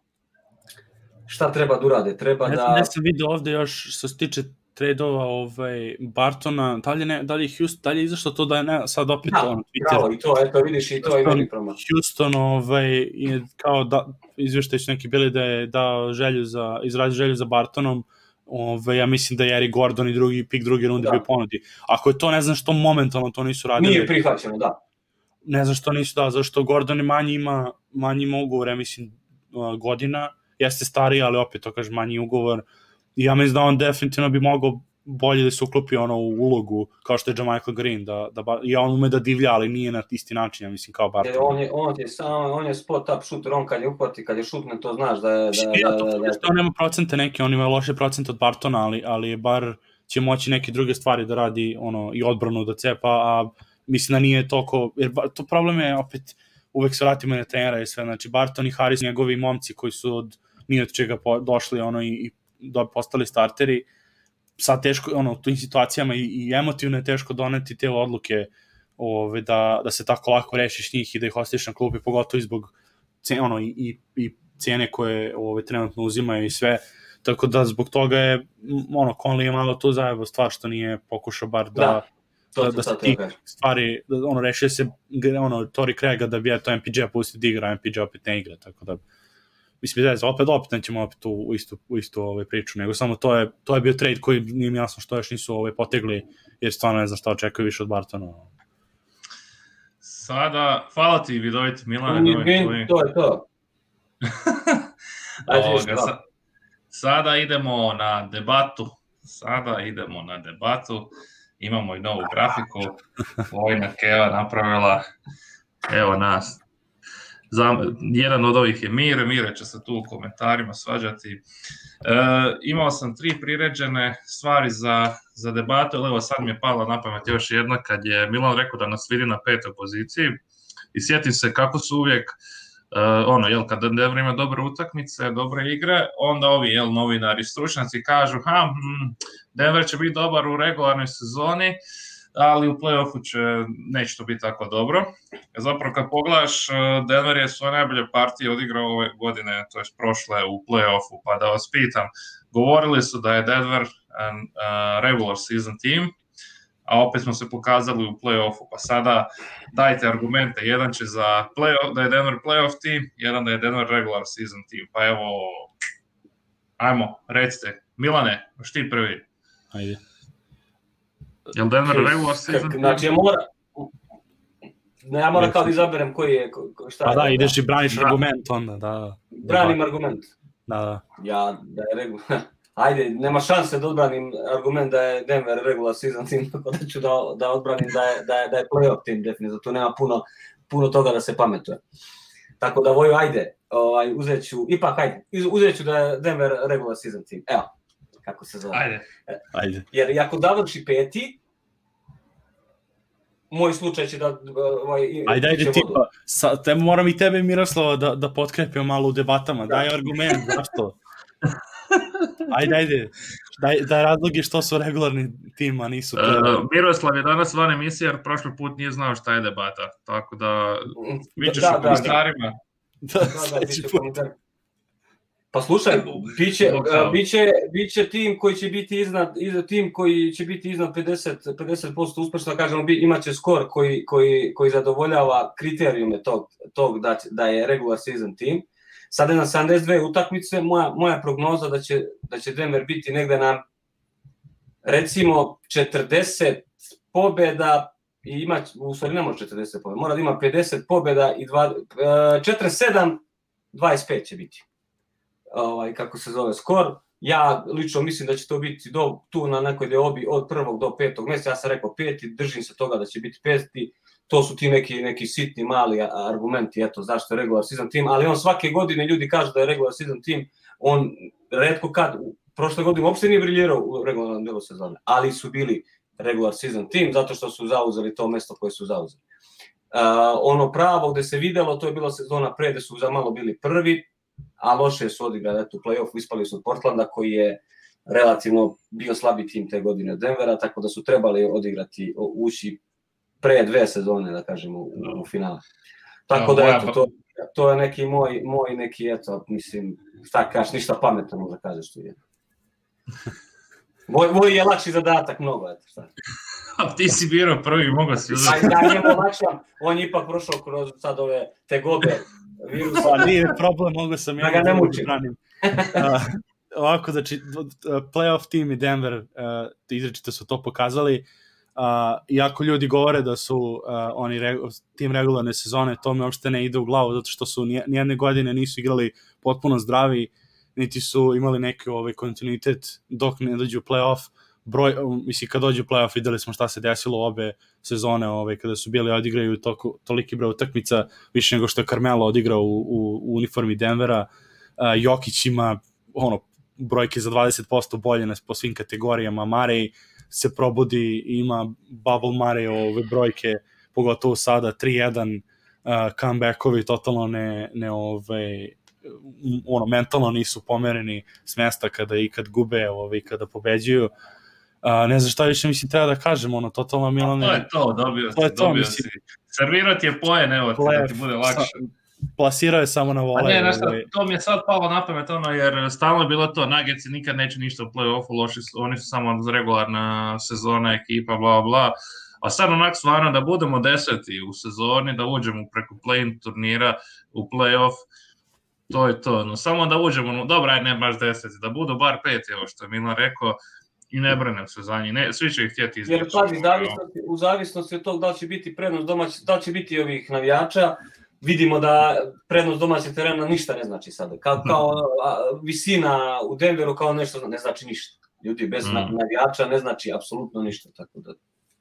šta treba da urade? Treba da... Ne sam vidio ovde još, što se tiče tradova ovaj, Bartona, da li, ne, da, li Houston, da li je izašlo to da je ne, sad opet da, on Twitter. Bravo, i to, eto vidiš, i to je meni promaš. Houston ovaj, je kao da, izvještaj su neki bili da je dao želju za, izrazi želju za Bartonom. Ove, ja mislim da je Eric Gordon i drugi pik drugi runde bio ponudi. Ako je to, ne znam što momentalno to nisu radili. Nije prihvaćeno, da. Ne znam što nisu, da, zašto Gordon manji ima, manji ima ugovor, ja mislim, godina, jeste stariji, ali opet to kaže manji ugovor. I ja mislim da on definitivno bi mogao bolje da se uklopi ono u ulogu, kao što je Michael Green, da, da, i on ume da divlja, ali nije na isti način, ja mislim, kao Barton. On je, on je, samo, on je spot-up shooter, on kad je upati, kad je šutne, to znaš da je... Da, ja, to da, da, što on nema procente neke, on ima loše procente od Bartona, ali, ali bar će moći neke druge stvari da radi, ono, i odbranu da cepa, a mislim da nije toliko, jer to problem je, opet, uvek se vratimo na trenera i sve, znači Barton i Harris, njegovi momci koji su od, nije od čega po, došli, ono, i, i do, postali starteri, sad teško, ono, u tim situacijama i, i emotivno je teško doneti te odluke ove, da, da se tako lako rešiš njih i da ih ostaviš na klupi, pogotovo i zbog cene, ono, i, i, i cene koje ove, trenutno uzimaju i sve, tako da zbog toga je, ono, Conley je malo tu zajebo stvar što nije pokušao bar da, da, to, da, da se tih stvari, da, ono, rešio se, ono, Torrey Craiga da bi eto M P J pustio da igra, M P J opet ne igra, tako da mislim da opet opet nećemo opet u, u istu u istu ovaj priču, nego samo to je to je bio trade koji nije mi jasno što još nisu ovaj potegli, jer stvarno ne znam šta očekuju više od Bartona. Sada hvala ti vidoviti Milane, to je to. Ovoga, sa, sada idemo na debatu. Sada idemo na debatu. Imamo i novu grafiku. Vojna Keva napravila. Evo nas. Za, jedan od ovih je Mire, Mire će se tu u komentarima svađati. E, imao sam tri priređene stvari za, za debatu, ali evo sad mi je pala na pamet još jedna kad je Milan rekao da nas vidi na petoj poziciji i sjetim se kako su uvijek e, ono, jel, kad Denver ima dobre utakmice, dobre igre, onda ovi, jel, novinari, stručnjaci kažu, ha, hm, Denver će biti dobar u regularnoj sezoni, ali u play-offu će, neće to biti tako dobro. Zapravo kad pogledaš, Denver je svoje najbolje partije odigrao ove godine, to je prošle u play-offu, pa da vas pitam, govorili su da je Denver an, uh, regular season team, a opet smo se pokazali u play-offu, pa sada dajte argumente, jedan će za play-off, da je Denver play-off team, jedan da je Denver regular season team, pa evo, ajmo, recite, Milane,š ti prvi? Ajde. Jel Denver regular season? Znači, ja moram, ne, ja moram kao da izaberem koji je, šta je. Pa da, ideš i braniš da. argument onda, da. Branim argument. Da, da. Ja, da je regular, ajde, nema šanse da odbranim argument da je Denver regular season team, tako da ću da, da odbranim da je, da je, da je playoff team definitivno, tu nema puno, puno toga da se pametuje. Tako da Voju, ajde, ovaj, uzet ću, ipak ajde, uzet ću da je Denver regular season team, evo, kako se zove. Ajde. Ajde. Jer ako završi peti, moj slučaj će da... Ovaj, ajde, ajde, tipa, sa, te, moram i tebe, Miroslava, da, da potkrepio malo u debatama, da. Daj argument, zašto? Ajde, ajde, daj, daj razlogi što su regularni tim, a nisu... Uh, Miroslav je danas van emisije, jer prošli put nije znao šta je debata, tako da vi ćeš da, u komentarima. Da, da, da, da, da pa slušaj, biće, uh, biće, biće tim koji će biti iznad, iznad tim koji će biti iznad pedeset, pedeset posto uspešno, da kažemo, imaće skor koji, koji, koji zadovoljava kriterijume tog, tog da, da je regular season tim. Sada je na sedamdeset dve utakmice, moja, moja prognoza da će, da će Denver biti negde na, recimo, četrdeset pobjeda i ima, u stvari ne može četrdeset pobjeda, mora da ima pedeset pobjeda i dva, četrdeset sedam dvadeset pet će biti. Ovaj, kako se zove skor. Ja lično mislim da će to biti do, tu na nekoj deobi od prvog do petog mjeseca. Ja sam rekao peti, držim se toga da će biti peti. To su ti neki, neki sitni, mali argumenti, eto, zašto je regular season team, ali on svake godine, ljudi kažu da je regular season team, on retko kad, prošle godine uopšte nije briljirao u regularnom delu sezone, ali su bili regular season team zato što su zauzeli to mesto koje su zauzeli. Uh, ono pravo gde se videlo, to je bila sezona pre, gde su za malo bili prvi, a loše su odigrali, eto, u play-offu ispali su od Portlanda, koji je relativno bio slabi tim te godine od Denvera, tako da su trebali odigrati, ući pre dve sezone, da kažemo, u, u finale. Tako da, eto, to, to je neki moj, moj neki, eto, mislim, šta kažeš, ništa pametno možda kažeš tu je. Moj, moj je lakši zadatak mnogo, eto, šta. A ti si birao prvi, mogo si uzeti. Aj, ja njemu lakšam, on je ipak prošao kroz sad ove tegobe virusa. Pa nije problem, mogo sam ja da mučim. Uh, ovako, znači, playoff team i Denver, uh, izrečito su to pokazali. Uh, iako ljudi govore da su uh, oni re, tim regularne sezone, to me uopšte ne ide u glavu, zato što su nijedne godine nisu igrali potpuno zdravi, niti su imali neki ovaj, kontinuitet dok ne dođu u playoff. Broj, mislim, kad dođu u playoff videli smo šta se desilo obe sezone, ovaj, kada su bili odigraju toliko, toliki broj utakmica, više nego što je Carmelo odigrao u, u, u uniformi Denvera. Uh, Jokić ima ono, brojke za dvadeset posto bolje na, po svim kategorijama. Murray se probudi i ima bubble Murray ove brojke, pogotovo sada tri jedan, uh, comebackovi totalno ne, ne ove, ono, mentalno nisu pomereni s mesta kada i kad gube, ove, kada pobeđuju. Uh, ne znam šta više mislim treba da kažem, ono, totalno Milane... A to je to, dobio si, dobio si. Servirat je poen, evo ti, da ti bude lakše. Plasirao je samo na volej. A ne, nešto, to mi je sad palo na pamet, ono, jer stalno je bilo to, Nuggetsi nikad neće ništa u play-offu, loši su, oni su samo regularna sezona, ekipa, bla, bla, a sad onak stvarno da budemo deseti u sezoni, da uđemo preko play-in turnira u play-off, to je to, no samo da uđemo, no, dobra, aj ne baš deseti, da budu bar peti, evo što je Milan rekao, i ne brenem se za njih, ne, svi će ih htjeti izvući. Jer pazi, zavisnosti, u zavisnosti od tog da li će biti prednost domać, da li će biti ovih navijača, vidimo da prednost domaćeg terena ništa ne znači sada. Kao, kao a, visina u Denveru kao nešto ne znači ništa. Ljudi bez mm. navijača ne znači apsolutno ništa. Tako da.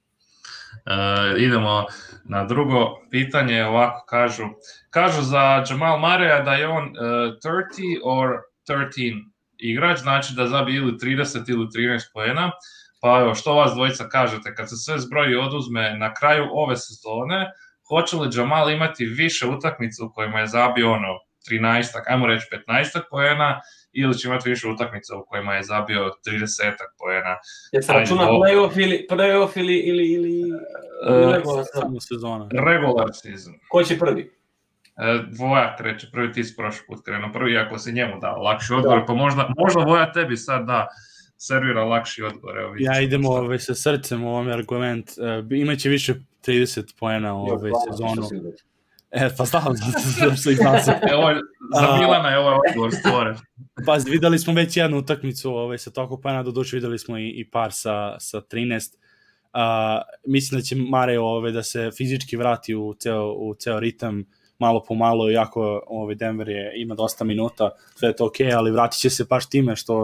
Uh, idemo na drugo pitanje, ovako kažu. Kažu za Jamal Murraya da je on uh, thirty or thirteen igrač, znači da zabije ili trideset ili trinaest poena. Pa evo, što vas dvojica kažete, kad se sve zbroji oduzme na kraju ove sezone, hoće li Jamal imati više utakmica u kojima je zabio ono trinaest, ajmo reći petnaest poena, ili će imati više utakmica u kojima je zabio trideset poena? Je se računa play-off ili, play-off ili, ili, ili uh, regular sezona? Regular season. Ko će prvi? Uh, Voja treće, prvi ti si prošli put krenuo prvi, ako se njemu dao lakši odgovor, da. Pa možda, možda Voja tebi sad da servira lakši odgovor. Evo, ja idemo ove, sa srcem u ovom argument, uh, imaće više trideset poena u ove sezonu. E, pa znam, zato što ih znam se. Evo, za Milana je ovaj odgovor stvoren. Pa videli smo već jednu utakmicu ove, sa toliko poena, doduše videli smo i, i par sa, sa trinaest. Uh, mislim da će Murray ove, da se fizički vrati u ceo, u ceo ritam, malo po malo, iako ove, Denver je, ima dosta minuta, sve je to okej, okay, ali vratit će se baš time što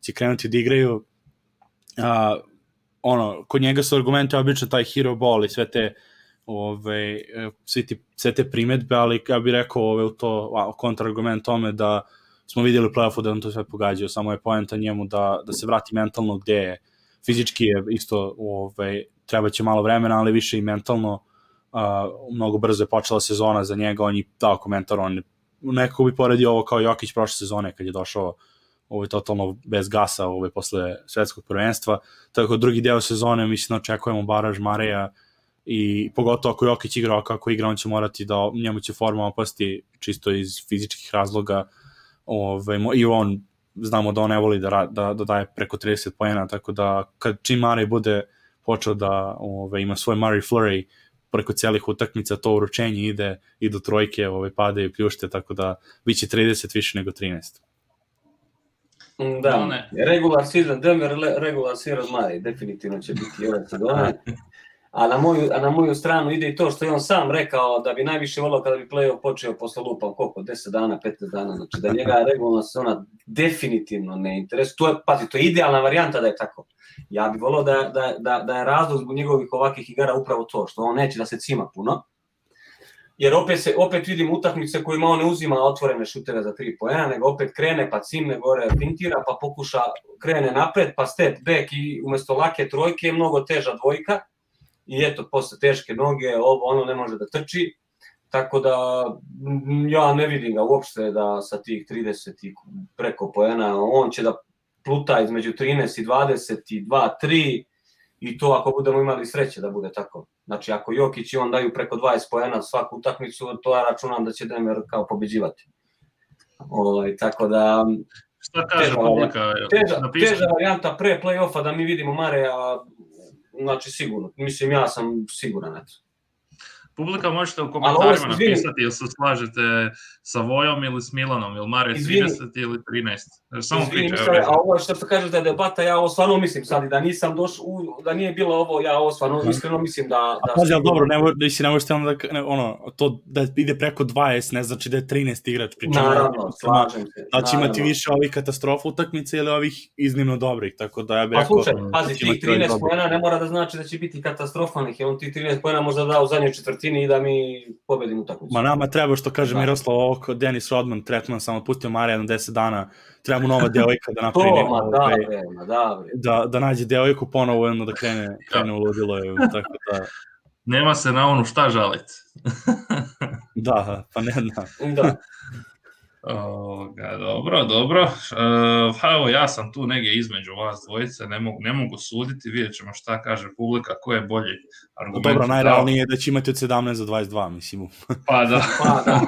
će krenuti da igraju. A, ono, kod njega su argumente obično taj hero ball i sve te ove, sve, ti, sve te primetbe, ali ja bih rekao ove, u to a, kontrargument tome da smo vidjeli u play-offu da on to sve pogađao, samo je poenta njemu da, da se vrati mentalno gde je, fizički je isto ove, treba će malo vremena, ali više i mentalno. Uh, mnogo brzo je počela sezona za njega, on je dao komentar, on nekako bi poredio ovo kao Jokić prošle sezone kad je došao ovaj, totalno bez gasa ovaj, posle svetskog prvenstva, tako drugi deo sezone mislim da očekujemo baraž Mareja i pogotovo ako Jokić igra kako igra, on će morati da njemu će forma opasti čisto iz fizičkih razloga ovaj, i on znamo da on ne voli da, da, da daje preko trideset poena, tako da kad čim Marej bude počeo da ovaj, ima svoj Murray Flurry preko celih utakmica, to uručenje ide i do trojke, ove pade i pljušte, tako da bit će trideset više nego trinaest. Da, regular season, Denver regular season Mari, definitivno će biti ove sezone. A na, moju, a na moju stranu ide i to što je on sam rekao da bi najviše volao kada bi play-off počeo posle lupa, koliko, deset dana, petnaest dana, znači da njega regularna sezona definitivno ne interesuje. To je, pazi, to je idealna varijanta da je tako. Ja bih volao da, da, da, da je razlog zbog njegovih ovakvih igara upravo to, što on neće da se cima puno. Jer opet, se, opet vidim utakmice kojima on ne uzima otvorene šutere za tri poena, nego opet krene, pa cimne gore pintira, pa pokuša, krene napred, pa step back i umjesto lake trojke je mnogo teža dvojka. I eto, posle teške noge, ovo, ono ne može da trči. Tako da ja ne vidim ga uopšte da sa tih trideset i preko poena, on će da pluta između trinaest i dvadeset i dva tri i to ako budemo imali sreće da bude tako. Znači ako Jokić i on daju preko dvadeset poena svaku utakmicu, to ja računam da će Denver kao pobeđivati. Ovaj, tako da šta kaže teža, publika? Teža, teža varijanta pre play-offa da mi vidimo Mareja, znači sigurno. Mislim ja sam siguran eto. Publika možete u komentarima napisati ili se slažete sa Vojom ili s Milanom, ili Mare trideset ili trinaest. Samo priča. A ovo što se kaže da je debata, ja ovo stvarno mislim sad i da nisam došao, da nije bilo ovo, ja ovo stvarno iskreno mislim da... da Pazi, ali dobro, ne, si ne možete ono da, ne, ono, to da ide preko dvadeset, ne znači da je trinaest igrač. Pričamo, naravno, slažem se. Da će imati više ovih katastrofa utakmice ili ovih iznimno dobrih, tako da ja bih rekao... Pa slušaj, pazi, tih trinaest poena ne mora da znači da će biti katastrofanih, jer on tih trinaest poena možda da u zadnjoj četvrtini i da mi pobedimo utakmicu. Ma nama treba, što kaže Miroslav, ovo Dennis Rodman, tretman, samo pustio Marija na deset dana, treba mu nova devojka da napravi to, ma da, bre, ma da, bre. Da, da nađe devojku ponovo jedno da krene, krene u ludilo, tako da... Nema se na onu šta žaliti. Da, pa ne znam. Da. Ovoga, dobro, dobro. Uh, evo, ja sam tu negdje između vas dvojice, ne mogu, ne mogu suditi, vidjet ćemo šta kaže publika, ko je bolji argument. Dobro, najrealnije je da će imati od sedamnaest do dvadeset dva, mislim. Pa da. Pa da.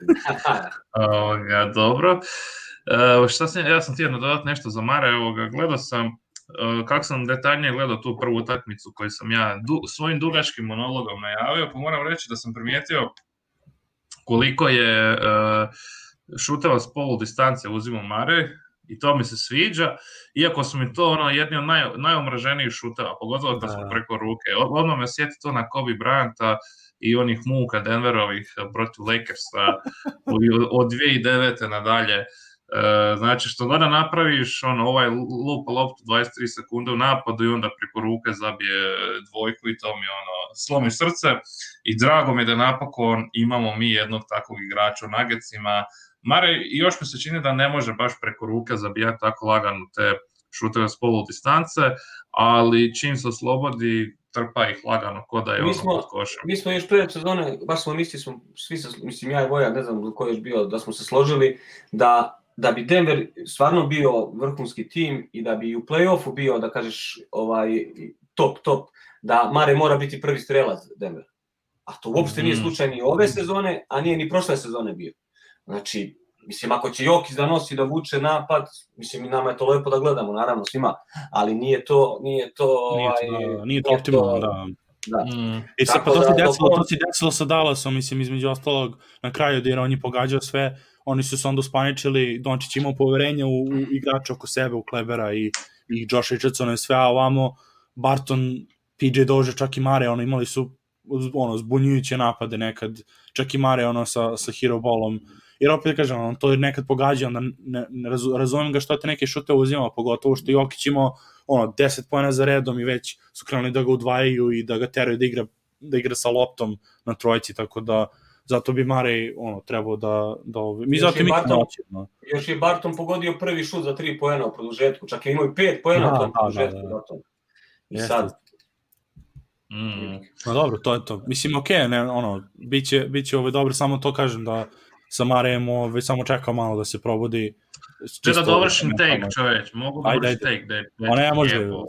Ovoga, dobro. Uh, šta sam, ja sam htio dodati nešto za Mare, ovoga, gledao sam, uh, kako sam detaljnije gledao tu prvu utakmicu koju sam ja du, svojim dugačkim monologom najavio, pa moram reći da sam primijetio koliko je... Uh, šuteva s polu distance uzimao Mare i to mi se sviđa, iako su mi to ono jedni od naj, najomraženijih šuteva, pogotovo kad su preko ruke. Odmah me sjeti to na Kobe Bryanta i onih muka Denverovih protiv Lakersa od dvije tisuće devete nadalje. Znači što god da napraviš, ono, ovaj lupa loptu dvadeset tri sekunde u napadu i onda preko ruke zabije dvojku i to mi ono slomi srce i drago mi je da napokon imamo mi jednog takvog igrača u Nuggetsima. Mare, još mi se čini da ne može baš preko ruke zabijati tako lagano te šuteve s polu distance, ali čim se oslobodi, trpa ih lagano ko da je ono pod košem. Mi smo još pred sezone, baš smo misli, smo, svi se, mislim ja i Voja, ne znam ko je još bio, da smo se složili da, da bi Denver stvarno bio vrhunski tim i da bi u play-offu bio, da kažeš, ovaj, top, top, da Mare mora biti prvi strelac Denver. A to uopšte nije slučaj ni ove sezone, a nije ni prošle sezone bio. Znači, mislim, ako će Jokić da nosi, da vuče napad, mislim, i nama je to lepo da gledamo, naravno, svima, ali nije to, nije to... Nije to, ovaj, nije to optimalno, da. Da. Mm. I sad, pa to se desilo, to se desilo sa Dallasom, mislim, između ostalog, na kraju, jer on je pogađao sve, oni su se onda uspaničili, Dončić imao poverenje u, u igrača oko sebe, u Klebera i, i Josh Richardsona i sve, a ovamo, Barton, P J Dozier, čak i Mare, ono, imali su ono, zbunjujuće napade nekad, čak i Mare, ono, sa, sa hero ballom, jer opet kažem, on to je nekad pogađa, onda ne, ne razumijem ga što te neke šute uzima, pogotovo što Jokić imao ono, deset pojena za redom i već su krenuli da ga udvajaju i da ga teraju da igra, da igra sa loptom na trojci, tako da zato bi Murray ono, trebao da... da mi zato mi no. Još je Barton pogodio prvi šut za tri pojena u produžetku, čak je imao i pet pojena u tom produžetku. Da, da, da. I sad... Mm. No dobro, to je to. Mislim, okej, okay, ne, ono, bit će, bit će ovaj, dobro, samo to kažem da sa Marem ovaj, samo čekao malo da se probudi. Če da dovršim take, čovječ, mogu dovršiti take. Da je, da je, može. uh,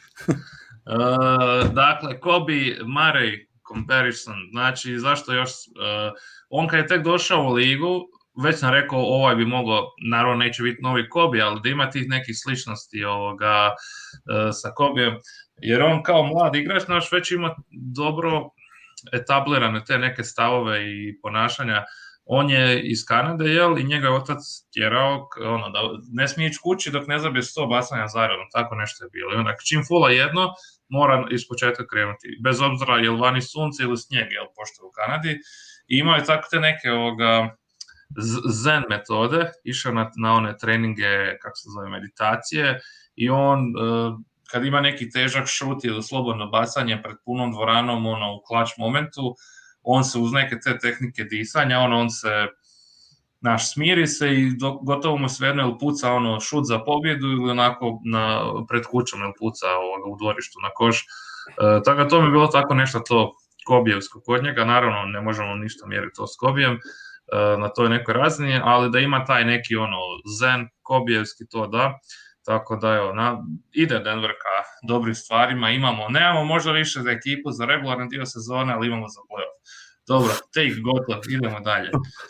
dakle, Kobe, Murray comparison, znači zašto još, uh, on kad je tek došao u ligu, već sam rekao ovaj bi mogao, naravno neće biti novi Kobe, ali da ima tih nekih sličnosti ovoga uh, sa Kobejem, jer on kao mlad igrač naš već ima dobro etablirane te neke stavove i ponašanja. On je iz Kanade, jel, i njega je otac tjerao, ono, da ne smije ići kući dok ne zabije sto bacanja za redom, tako nešto je bilo. I onda čim fula jedno, mora iz početka krenuti, bez obzira je li vani sunce ili snijeg, jel, pošto je u Kanadi. I imao je tako te neke ovoga, zen metode, išao na, na one treninge, kako se zove, meditacije, i on... Uh, kad ima neki težak šut ili slobodno bacanje pred punom dvoranom, ono, u klač momentu, on se uz neke te tehnike disanja, ono, on se, naš, smiri se i do, gotovo mu svejedno ili puca ono, šut za pobjedu ili onako na, pred kućom ili puca ovoga, u dvorištu na koš. E, tako da to mi je bilo tako nešto to Kobijevsko kod njega, naravno ne možemo ništa mjeriti to s Kobijem, e, na toj nekoj razini, ali da ima taj neki ono zen Kobijevski, to da. Tako da evo, na, ide Denver ka dobrim stvarima, imamo, nemamo možda više za ekipu za regularni dio sezone, ali imamo za playoff. Dobro, take gotov, idemo dalje.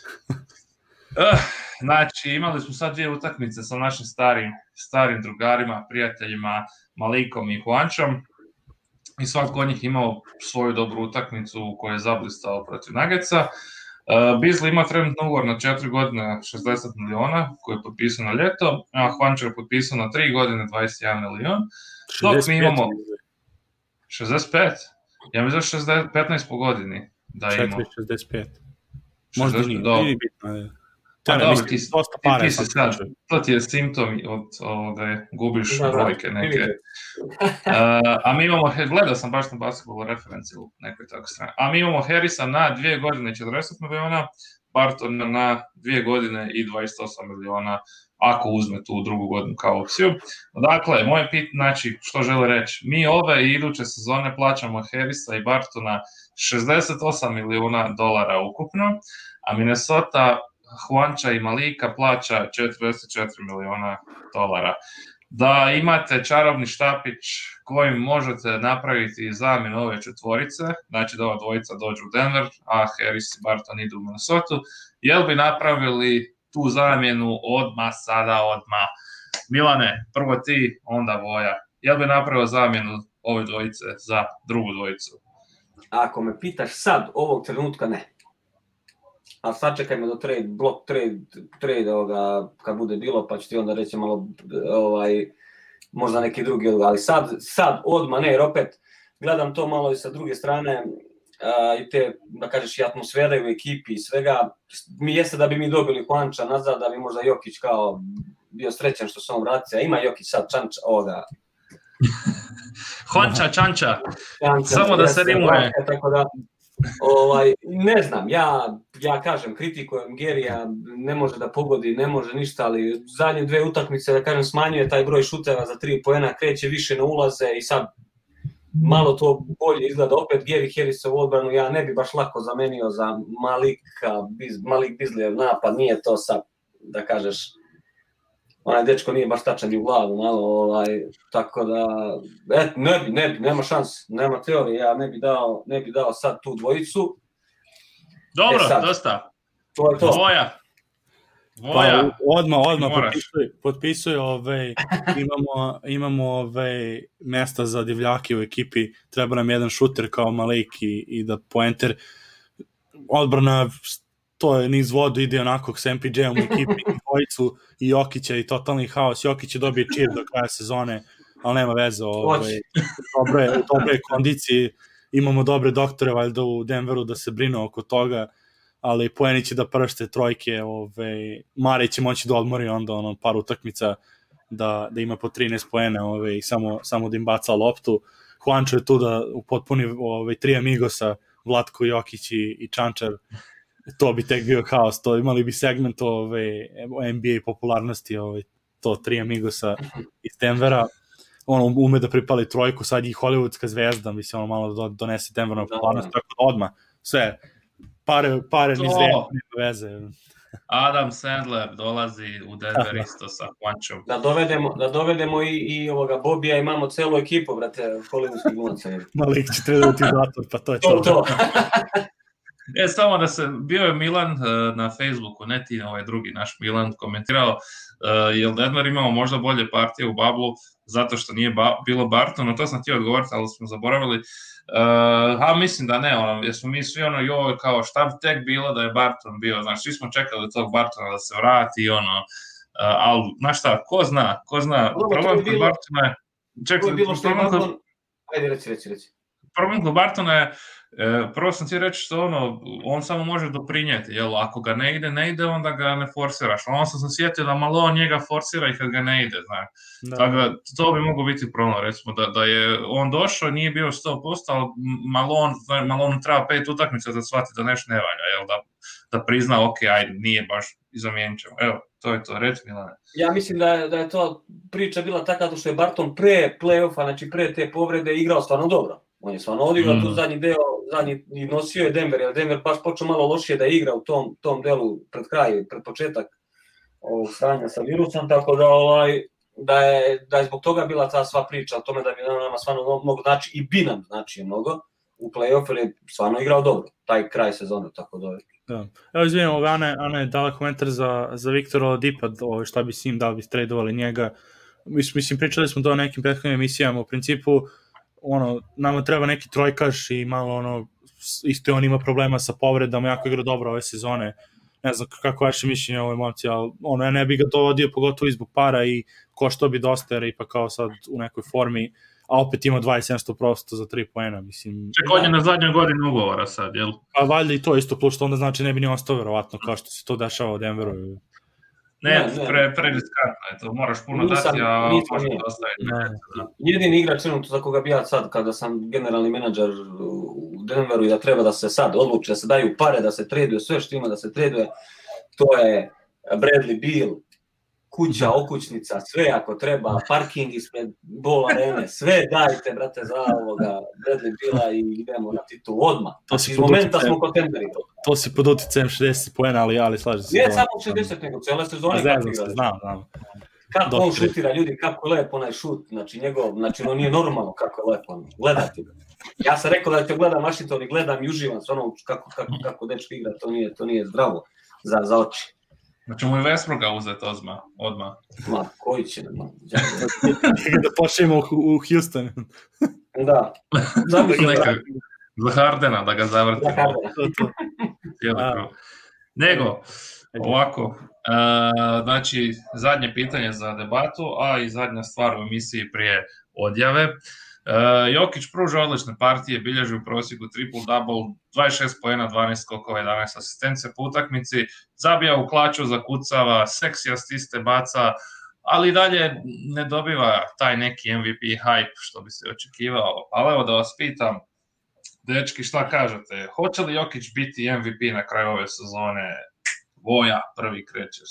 Uh, znači, imali smo sad dvije utakmice sa našim starim, starim drugarima, prijateljima Malikom i Juančom i svatko od njih imao svoju dobru utakmicu u kojoj je zablistao protiv Nuggetsa. Uh, Beasley ima trenutno ugovor na četiri godine šezdeset miliona koji je potpisan na ljeto, a Juancho je potpisan na tri godine dvadeset jedan milion. Dok mi imamo šezdeset pet, ja mislim šezdeset, petnaest po godini da imamo. četiri šezdeset pet. Možda nije, nije bitno. Pa dobro, ti, ti, ti si sad, to ti je simptom od ovoga, gubiš brojke neke. Uh, a mi imamo, gledao sam baš na basketball referenciju u nekoj tako strani, a mi imamo Harrisa na dvije godine četrdeset miliona, Bartona na dvije godine i dvadeset osam miliona, ako uzme tu drugu godinu kao opciju. Dakle, moje pitanje, znači, što žele reći, mi ove i iduće sezone plaćamo Harrisa i Bartona šezdeset osam miliona dolara ukupno, a Minnesota Juanča i Malika plaća četrdeset četiri miliona dolara. Da imate čarobni štapić kojim možete napraviti zamjenu ove četvorice, znači da ova dvojica dođu u Denver, a Harris i Barton idu u Minnesota, jel bi napravili tu zamjenu odmah, sada, odmah? Milane, prvo ti, onda Voja. Jel bi napravio zamjenu ove dvojice za drugu dvojicu? Ako me pitaš sad, ovog trenutka ne. A sad čekajmo do trade, blok trade, trade ovoga, kad bude bilo, pa ću ti onda reći malo, ovaj, možda neki drugi, ali sad, sad odmah ne, jer opet gledam to malo i sa druge strane, a, i te, da kažeš, i atmosfere u ekipi i svega, mi jeste da bi mi dobili Juanča nazad, da bi možda Jokić kao bio srećan što se on vraća, ima Jokić sad Čanča, ovoga. Juanča, Čanča, Čanča, samo da se rimuje. Tako da, ovaj, ne znam, ja, ja kažem, kritikujem Gerija, ne može da pogodi, ne može ništa, ali zadnje dve utakmice, da kažem, smanjuje taj broj šuteva za tri poena, kreće više na ulaze i sad malo to bolje izgleda. Opet Geri Harrisov odbranu, ja ne bi baš lako zamenio za Malika, Biz, Malik Beasleyjev napad, nije to sad, da kažeš, onaj dečko nije baš tačan i u glavu malo, ovaj, tako da, et, ne bi, ne bi, nema šans, nema teorije, ja ne bi dao, ne bi dao sad tu dvojicu. Dobro, e sad, dosta. To je to. Voja. Voja. Pa, odmah, odmah potpisuj, potpisuj ovaj, imamo, imamo ovaj, mesta za divljake u ekipi, treba nam jedan šuter kao Malik i, i da poenter, odbrana, to je niz vodu, ide onako s M P J-om u ekipi, i dvojicu, i Jokića, i totalni haos. Jokić će dobije čir do kraja sezone, ali nema veze, ovaj, dobre, u dobre kondiciji, imamo dobre doktore valjda u Denveru da se brinu oko toga, ali poeni će da pršte trojke, ove, Mare će moći da odmori onda ono, par utakmica da, da ima po trinaest poena ove, i samo, samo da im baca loptu. Juancho je tu da upotpuni ove, tri amigosa, Vlatko, Jokić i, i Čančar. To bi tek bio haos, to imali bi segment ove, N B A popularnosti, ove, to tri amigosa iz Denvera. Ono ume da pripali trojku, sad je hollywoodska zvezda, mislim, ono malo da donese Denver na popularnost, tako da odmah, sve, pare, pare ni zvezda, nema veze. Adam Sandler dolazi u Denver isto sa Juančom. Da dovedemo, da dovedemo i, i ovoga Bobija, imamo celu ekipu, brate, hollywoodskih glumaca. Malik će treba da ti zatvor, pa to je to. To, to. E, samo da se, bio je Milan uh, na Facebooku, ne ti ovaj drugi naš Milan, komentirao, uh, jel Denver imao možda bolje partije u bablu, zato što nije ba, bilo Bartona, to sam htio odgovoriti, ali smo zaboravili. Uh, a mislim da ne, ono, jer smo mi svi ono, joj, kao šta bi tek bilo da je Barton bio, znači svi smo čekali tog Bartona da se vrati i ono, uh, ali, znaš šta, ko zna, ko zna, problem kod Bartona je, čekaj, problem kod... Ajde, reći, reći, reći. Problem kod Bartona je, E, prvo sam ti reći što ono, on samo može doprinijeti, jel, ako ga ne ide, ne ide, onda ga ne forsiraš. Ono sam sam sjetio da malo on njega forsira i kad ga ne ide, znaš. Da. Tako da, to bi moglo biti problem, recimo, da, da je on došao, nije bio sto posto, ali malo on, malo on treba pet utakmica da shvati da nešto ne valja, jel, da, da prizna, ok, ajde, nije baš i zamijenit ćemo. Evo, to je to, reći Milane. Ja mislim da je, da je to priča bila taka što je Barton pre play-offa, znači pre te povrede igrao stvarno dobro. On je stvarno odigrao mm. tu zadnji deo, zadnji i nosio je Denver, jer Denver baš počeo malo lošije da igra u tom, tom delu pred kraj, pred početak ovog stanja sa virusom, tako da, ovaj, da, je, da je zbog toga bila ta sva priča o tome da bi nama stvarno mnogo znači i bi nam znači mnogo u play-off, jer je stvarno igrao dobro, taj kraj sezone, tako da. Da. Evo izvijem, Ana, Ana je dala komentar za, za Viktora Oladipa, šta bi s njim, da li bi tradovali njega. Mislim, pričali smo to o nekim prethodnim emisijama, u principu ono, nama treba neki trojkaš i malo ono, isto on ima problema sa povredama, jako igra dobro ove sezone, ne znam kako vaše mišljenje o ovoj momci, ali ono, ja ne bi ga dovodio pogotovo izbog para i ko što bi dosta, jer ipak kao sad u nekoj formi, a opet ima dvadeset sedam posto za tri poena, mislim. Ček, on je na zadnjoj godini ugovora sad, jel? Pa valjda i to isto, plus što onda znači ne bi ni ostao verovatno, kao što se to dešava u Denveru. Ne, ne, pre, pre riskantno je to, moraš puno nisam, dati, a možeš da ostaviti. Jedini igrač trenutno za koga bi ja sad, kada sam generalni menadžer u Denveru i da treba da se sad odluči, da se daju pare, da se traduje, sve što ima da se traduje, to je Bradley Beal, kuća, okućnica, sve ako treba, parking ispred Ball arene, sve dajte, brate, za ovoga Bradley Beala i idemo na titul odmah. Znači, iz momenta smo kontenderi. To si pod uticajem šezdeset poena, ali, ali slažem se. Nije samo šezdeset, nego cijele sezone kako igra. Znam, znam. Kako on šutira, ljudi, kako lepo onaj šut, znači njegov, znači ono nije normalno kako je lepo, gledati. Ja sam rekao da ću gledam Washington i gledam i uživam s onom kako, kako, kako dečko igra, to nije, to nije zdravo za, za oči. Znači mu i Westbrooka uzeti odmah. odmah. Ma, koji će nam? Da počnemo u, u Houston. Da. Za Hardena, da ga zavrtimo. Za Hardena. Nego, ovako, uh, znači, zadnje pitanje za debatu, a i zadnja stvar u emisiji prije odjave. Uh, Jokić pruža odlične partije, bilježi u prosjeku triple-double, dvadeset šest poena, dvanaest skokova, jedanaest asistencija po utakmici, zabija u klaču, zakucava, seksi asiste baca, ali dalje ne dobiva taj neki M V P hype što bi se očekivao. Ali evo da vas pitam, dečki, šta kažete? Hoće li Jokić biti M V P na kraju ove sezone? Voja, prvi krećeš.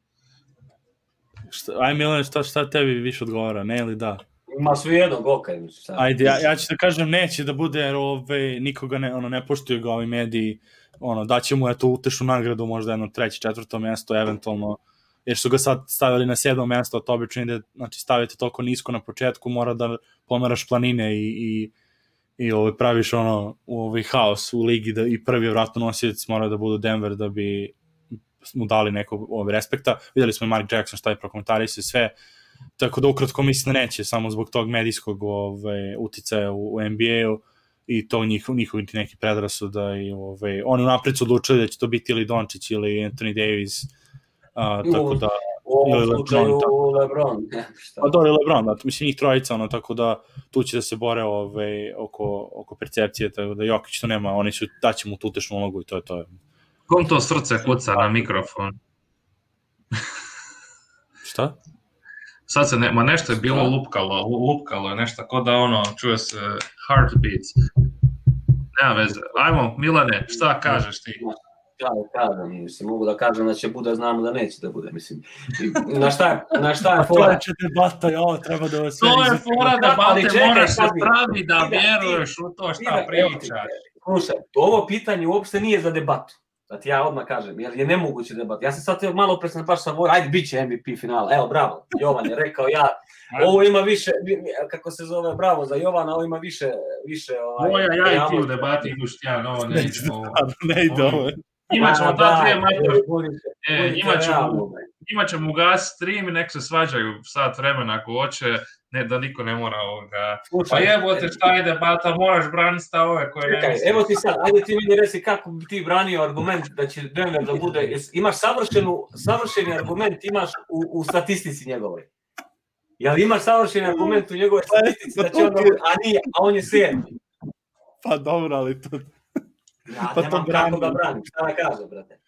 Aj Milane, šta, šta tebi više odgovara, ne ili da? Ma svi jednog oka. Ajde, ja, ja ću da kažem, neće da bude, jer ove, nikoga ne, ono, ne poštuju ga ovi mediji, ono, daće mu eto utešnu nagradu, možda jedno treće, četvrto mjesto, eventualno, jer su ga sad stavili na sedmo mjesto, a to obično ide, znači stavite toliko nisko na početku, mora da pomeraš planine i, i, i ove, praviš ono, ovaj haos u ligi da, i prvi vratno nosioc mora da budu Denver da bi mu dali nekog ove, respekta. Videli smo i Mark Jackson šta je prokomentarisao sve, tako da ukratko mislim da neće, samo zbog tog medijskog ove, uticaja u, u N B A-u i to njih, njihovi neki predrasuda i ove, oni napred su odlučili da će to biti ili Dončić ili Anthony Davis, a, tako da u ovom slučaju LeBron. Pa dobro, LeBron, da, mislim njih trojica, ono, tako da tu će da se bore ove, oko, oko percepcije, tako da Jokić to nema, oni su, daće mu tu utešnu ulogu i to je to. Kom to srce kuca na mikrofon? Šta? Sad se ne, ma nešto je bilo lupkalo, lupkalo je nešto, tako da ono, čuje se heartbeats. Nema veze. Ajmo, Milane, šta kažeš ti? Ja kažem, mislim, mogu da kažem da će bude, znamo da neće da bude, mislim. Na šta, na šta je fora? To je će debata, ja, treba da vas... To je fora debate, moraš se pravi da vjeruješ u to šta pričaš. Slušaj, ovo pitanje uopšte nije za debatu. Da ti ja odmah kažem, jer je nemoguće debat. Ja sam sad malo pre sam baš sam voj, ajde, bit će M V P finala. Evo, bravo, Jovan je rekao ja, ovo ima više, kako se zove, bravo za Jovana, ovo ima više, više... Ovaj, Moja, ja i ti u debati iduš tjan, ovo ne idemo. Ne ide ovo. Imaćemo ta dvije mađe, imaćemo ugas stream i nek se svađaju sat vremena ako hoće, ne, da niko ne mora ovoga. Pa jebote šta je debata, moraš braniti stavove koje ne misliš. Evo ti sad, ajde ti meni reci kako bi ti branio argument da će Denver da bude, imaš savršenu, savršeni argument imaš u, u statistici njegovoj. Jel imaš savršeni argument u njegovoj statistici da će on da bude, a nije, a on je sedmi. Pa dobro, ali to... Ja pa nemam kako da branim, šta da kažem, brate.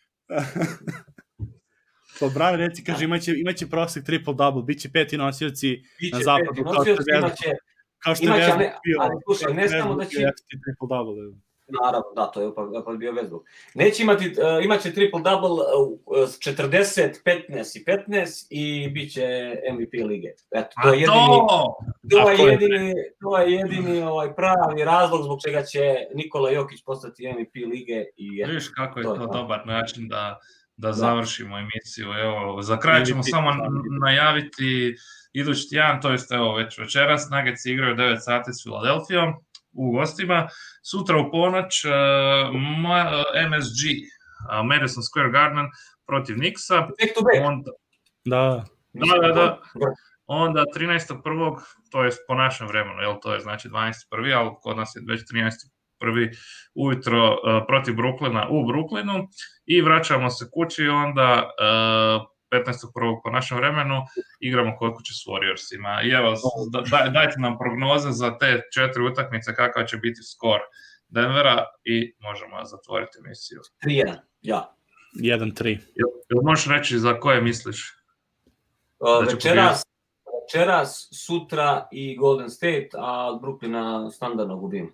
Pa bravo, reci, kaže, imaće, imaće prosek triple-double, bit će peti nosioci na zapadu, kao što je imaće, kao što je Westbrook bio. Ali slušaj, ne samo da će... triple-double. Naravno, da, to je opet bio Westbrook. Neće imati, uh, imaće triple-double uh, četrdeset, petnaest i petnaest i bit će M V P lige. Eto, to je jedini, to je jedini, to je jedini ovaj, pravi razlog zbog čega će Nikola Jokić postati M V P lige. I vidiš kako je to, to dobar način da, da završimo emisiju. Evo, za kraj ćemo samo najaviti idući tjedan, to jest evo već večeras, Nuggets igraju devet sati s Filadelfijom u gostima. Sutra u ponoć uh, M S G, uh, Madison Square Garden protiv Knicksa. Onda, da. Da, da, da. Onda trinaestog prvog to je po našem vremenu, jel, to je znači dvanaestog prvog ali kod nas je već trinaestog prvog ujutro uh, protiv Brooklyna u Brooklynu i vraćamo se kući onda uh, petnaestog prvog po našem vremenu igramo kod kuće s Warriorsima. I evo, daj, dajte nam prognoze za te četiri utakmice, kakav će biti skor Denvera i možemo zatvoriti emisiju. tri jedan, ja. jedan tri. Jel, jel možeš reći za koje misliš? Uh, večeras, večeras, sutra i Golden State, a Brooklyna standardno gubim.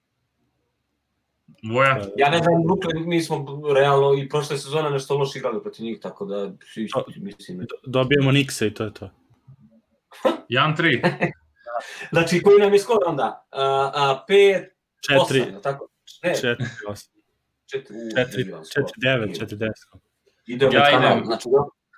Moja? Ja ne znam, Brooklyn, mi smo realno i prošle sezone nešto loše igrali protiv njih, tako da svi mislim... Dobijemo Knicksa i to je to. jedan tri. Znači, koji nam je skor onda? pet četiri osam, tako? četiri osam. četiri devet, četiri deset. Idemo ja kanal, znači...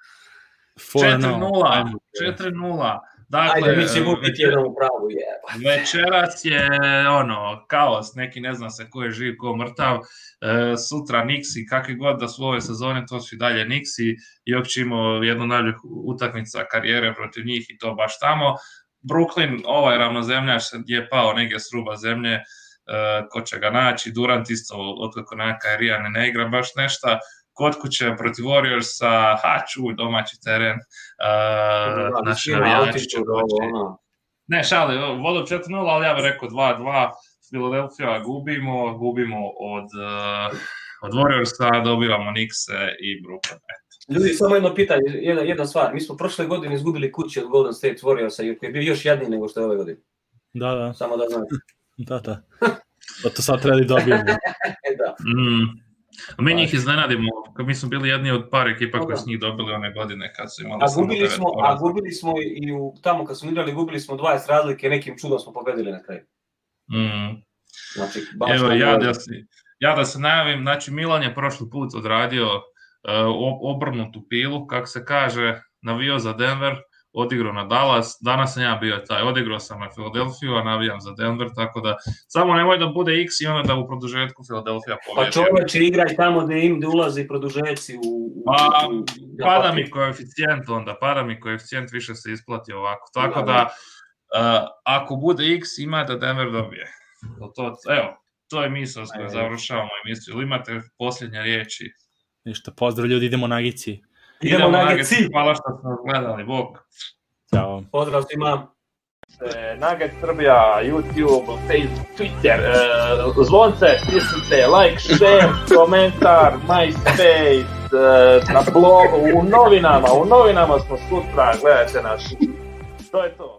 četiri nula. četiri nula. Dakle, ajde, mi ćemo biti jedan u pravu, je. Večeras je, ono, kaos, neki ne zna se ko je živ, ko mrtav, e, sutra Knicksi, kakvi god da su ove sezone, to su i dalje Knicksi, Jokić imao jednu najboljih utakmica karijere protiv njih i to baš tamo. Brooklyn, ovaj ravnozemljaš je pao negdje s ruba zemlje, e, ko će ga naći, Durant isto, otkako neka Irija ne, ne igra baš nešto, kod kuće protiv Warriorsa, ha, čuj, domaći teren, uh, naši navijači će doći. Ne, šali, vodu četiri nula, ali ja bih rekao dva dva, Philadelphia gubimo, gubimo od, uh, od Warriorsa, dobivamo Knickse i Brooklyn. Ljudi, samo jedno pitanje, jedna, jedna stvar, mi smo prošle godine izgubili kući od Golden State Warriorsa, jer je bio još jadniji nego što je ove godine. Da, da. Samo da znam. Da, da. To sad treba da dobijemo. Da. Mm. A mi njih iznenadimo, kad mi smo bili jedni od par ekipa koji su njih dobili one godine kad su imali a gubili smo, a gubili smo i u, tamo kad smo igrali, gubili smo dvadeset razlike, nekim čudom smo pobedili na kraju. Mm. Znači, evo, ja da, se, ja da se najavim, znači Milan je prošli put odradio uh, obrnutu pilu, kako se kaže, navio za Denver, odigrao na Dallas, danas sam ja bio taj, odigrao sam na Filadelfiju, a navijam za Denver, tako da samo nemoj da bude X i onda da u produžetku Filadelfija pobjedi. Pa čovječe, igraj tamo gdje im da ulaze produžeci u... u pa, u, pada mi koeficijent onda, pada mi koeficijent, više se isplati ovako, tako da, da uh, ako bude X, ima da Denver dobije. To, evo, to je misao s kojom završavamo emisiju, ili imate posljednje riječi? Ništa, pozdrav ljudi, idemo na Gici. Idemo na Gici. Hvala što smo gledali, bok. Ćao. Pozdrav svima. se, Nugget Srbija, YouTube, Facebook, Twitter, uh, zvonce, stisnite, like, share, komentar, MySpace, uh, na blogu, u novinama, u novinama smo sutra, gledajte nas. To je to.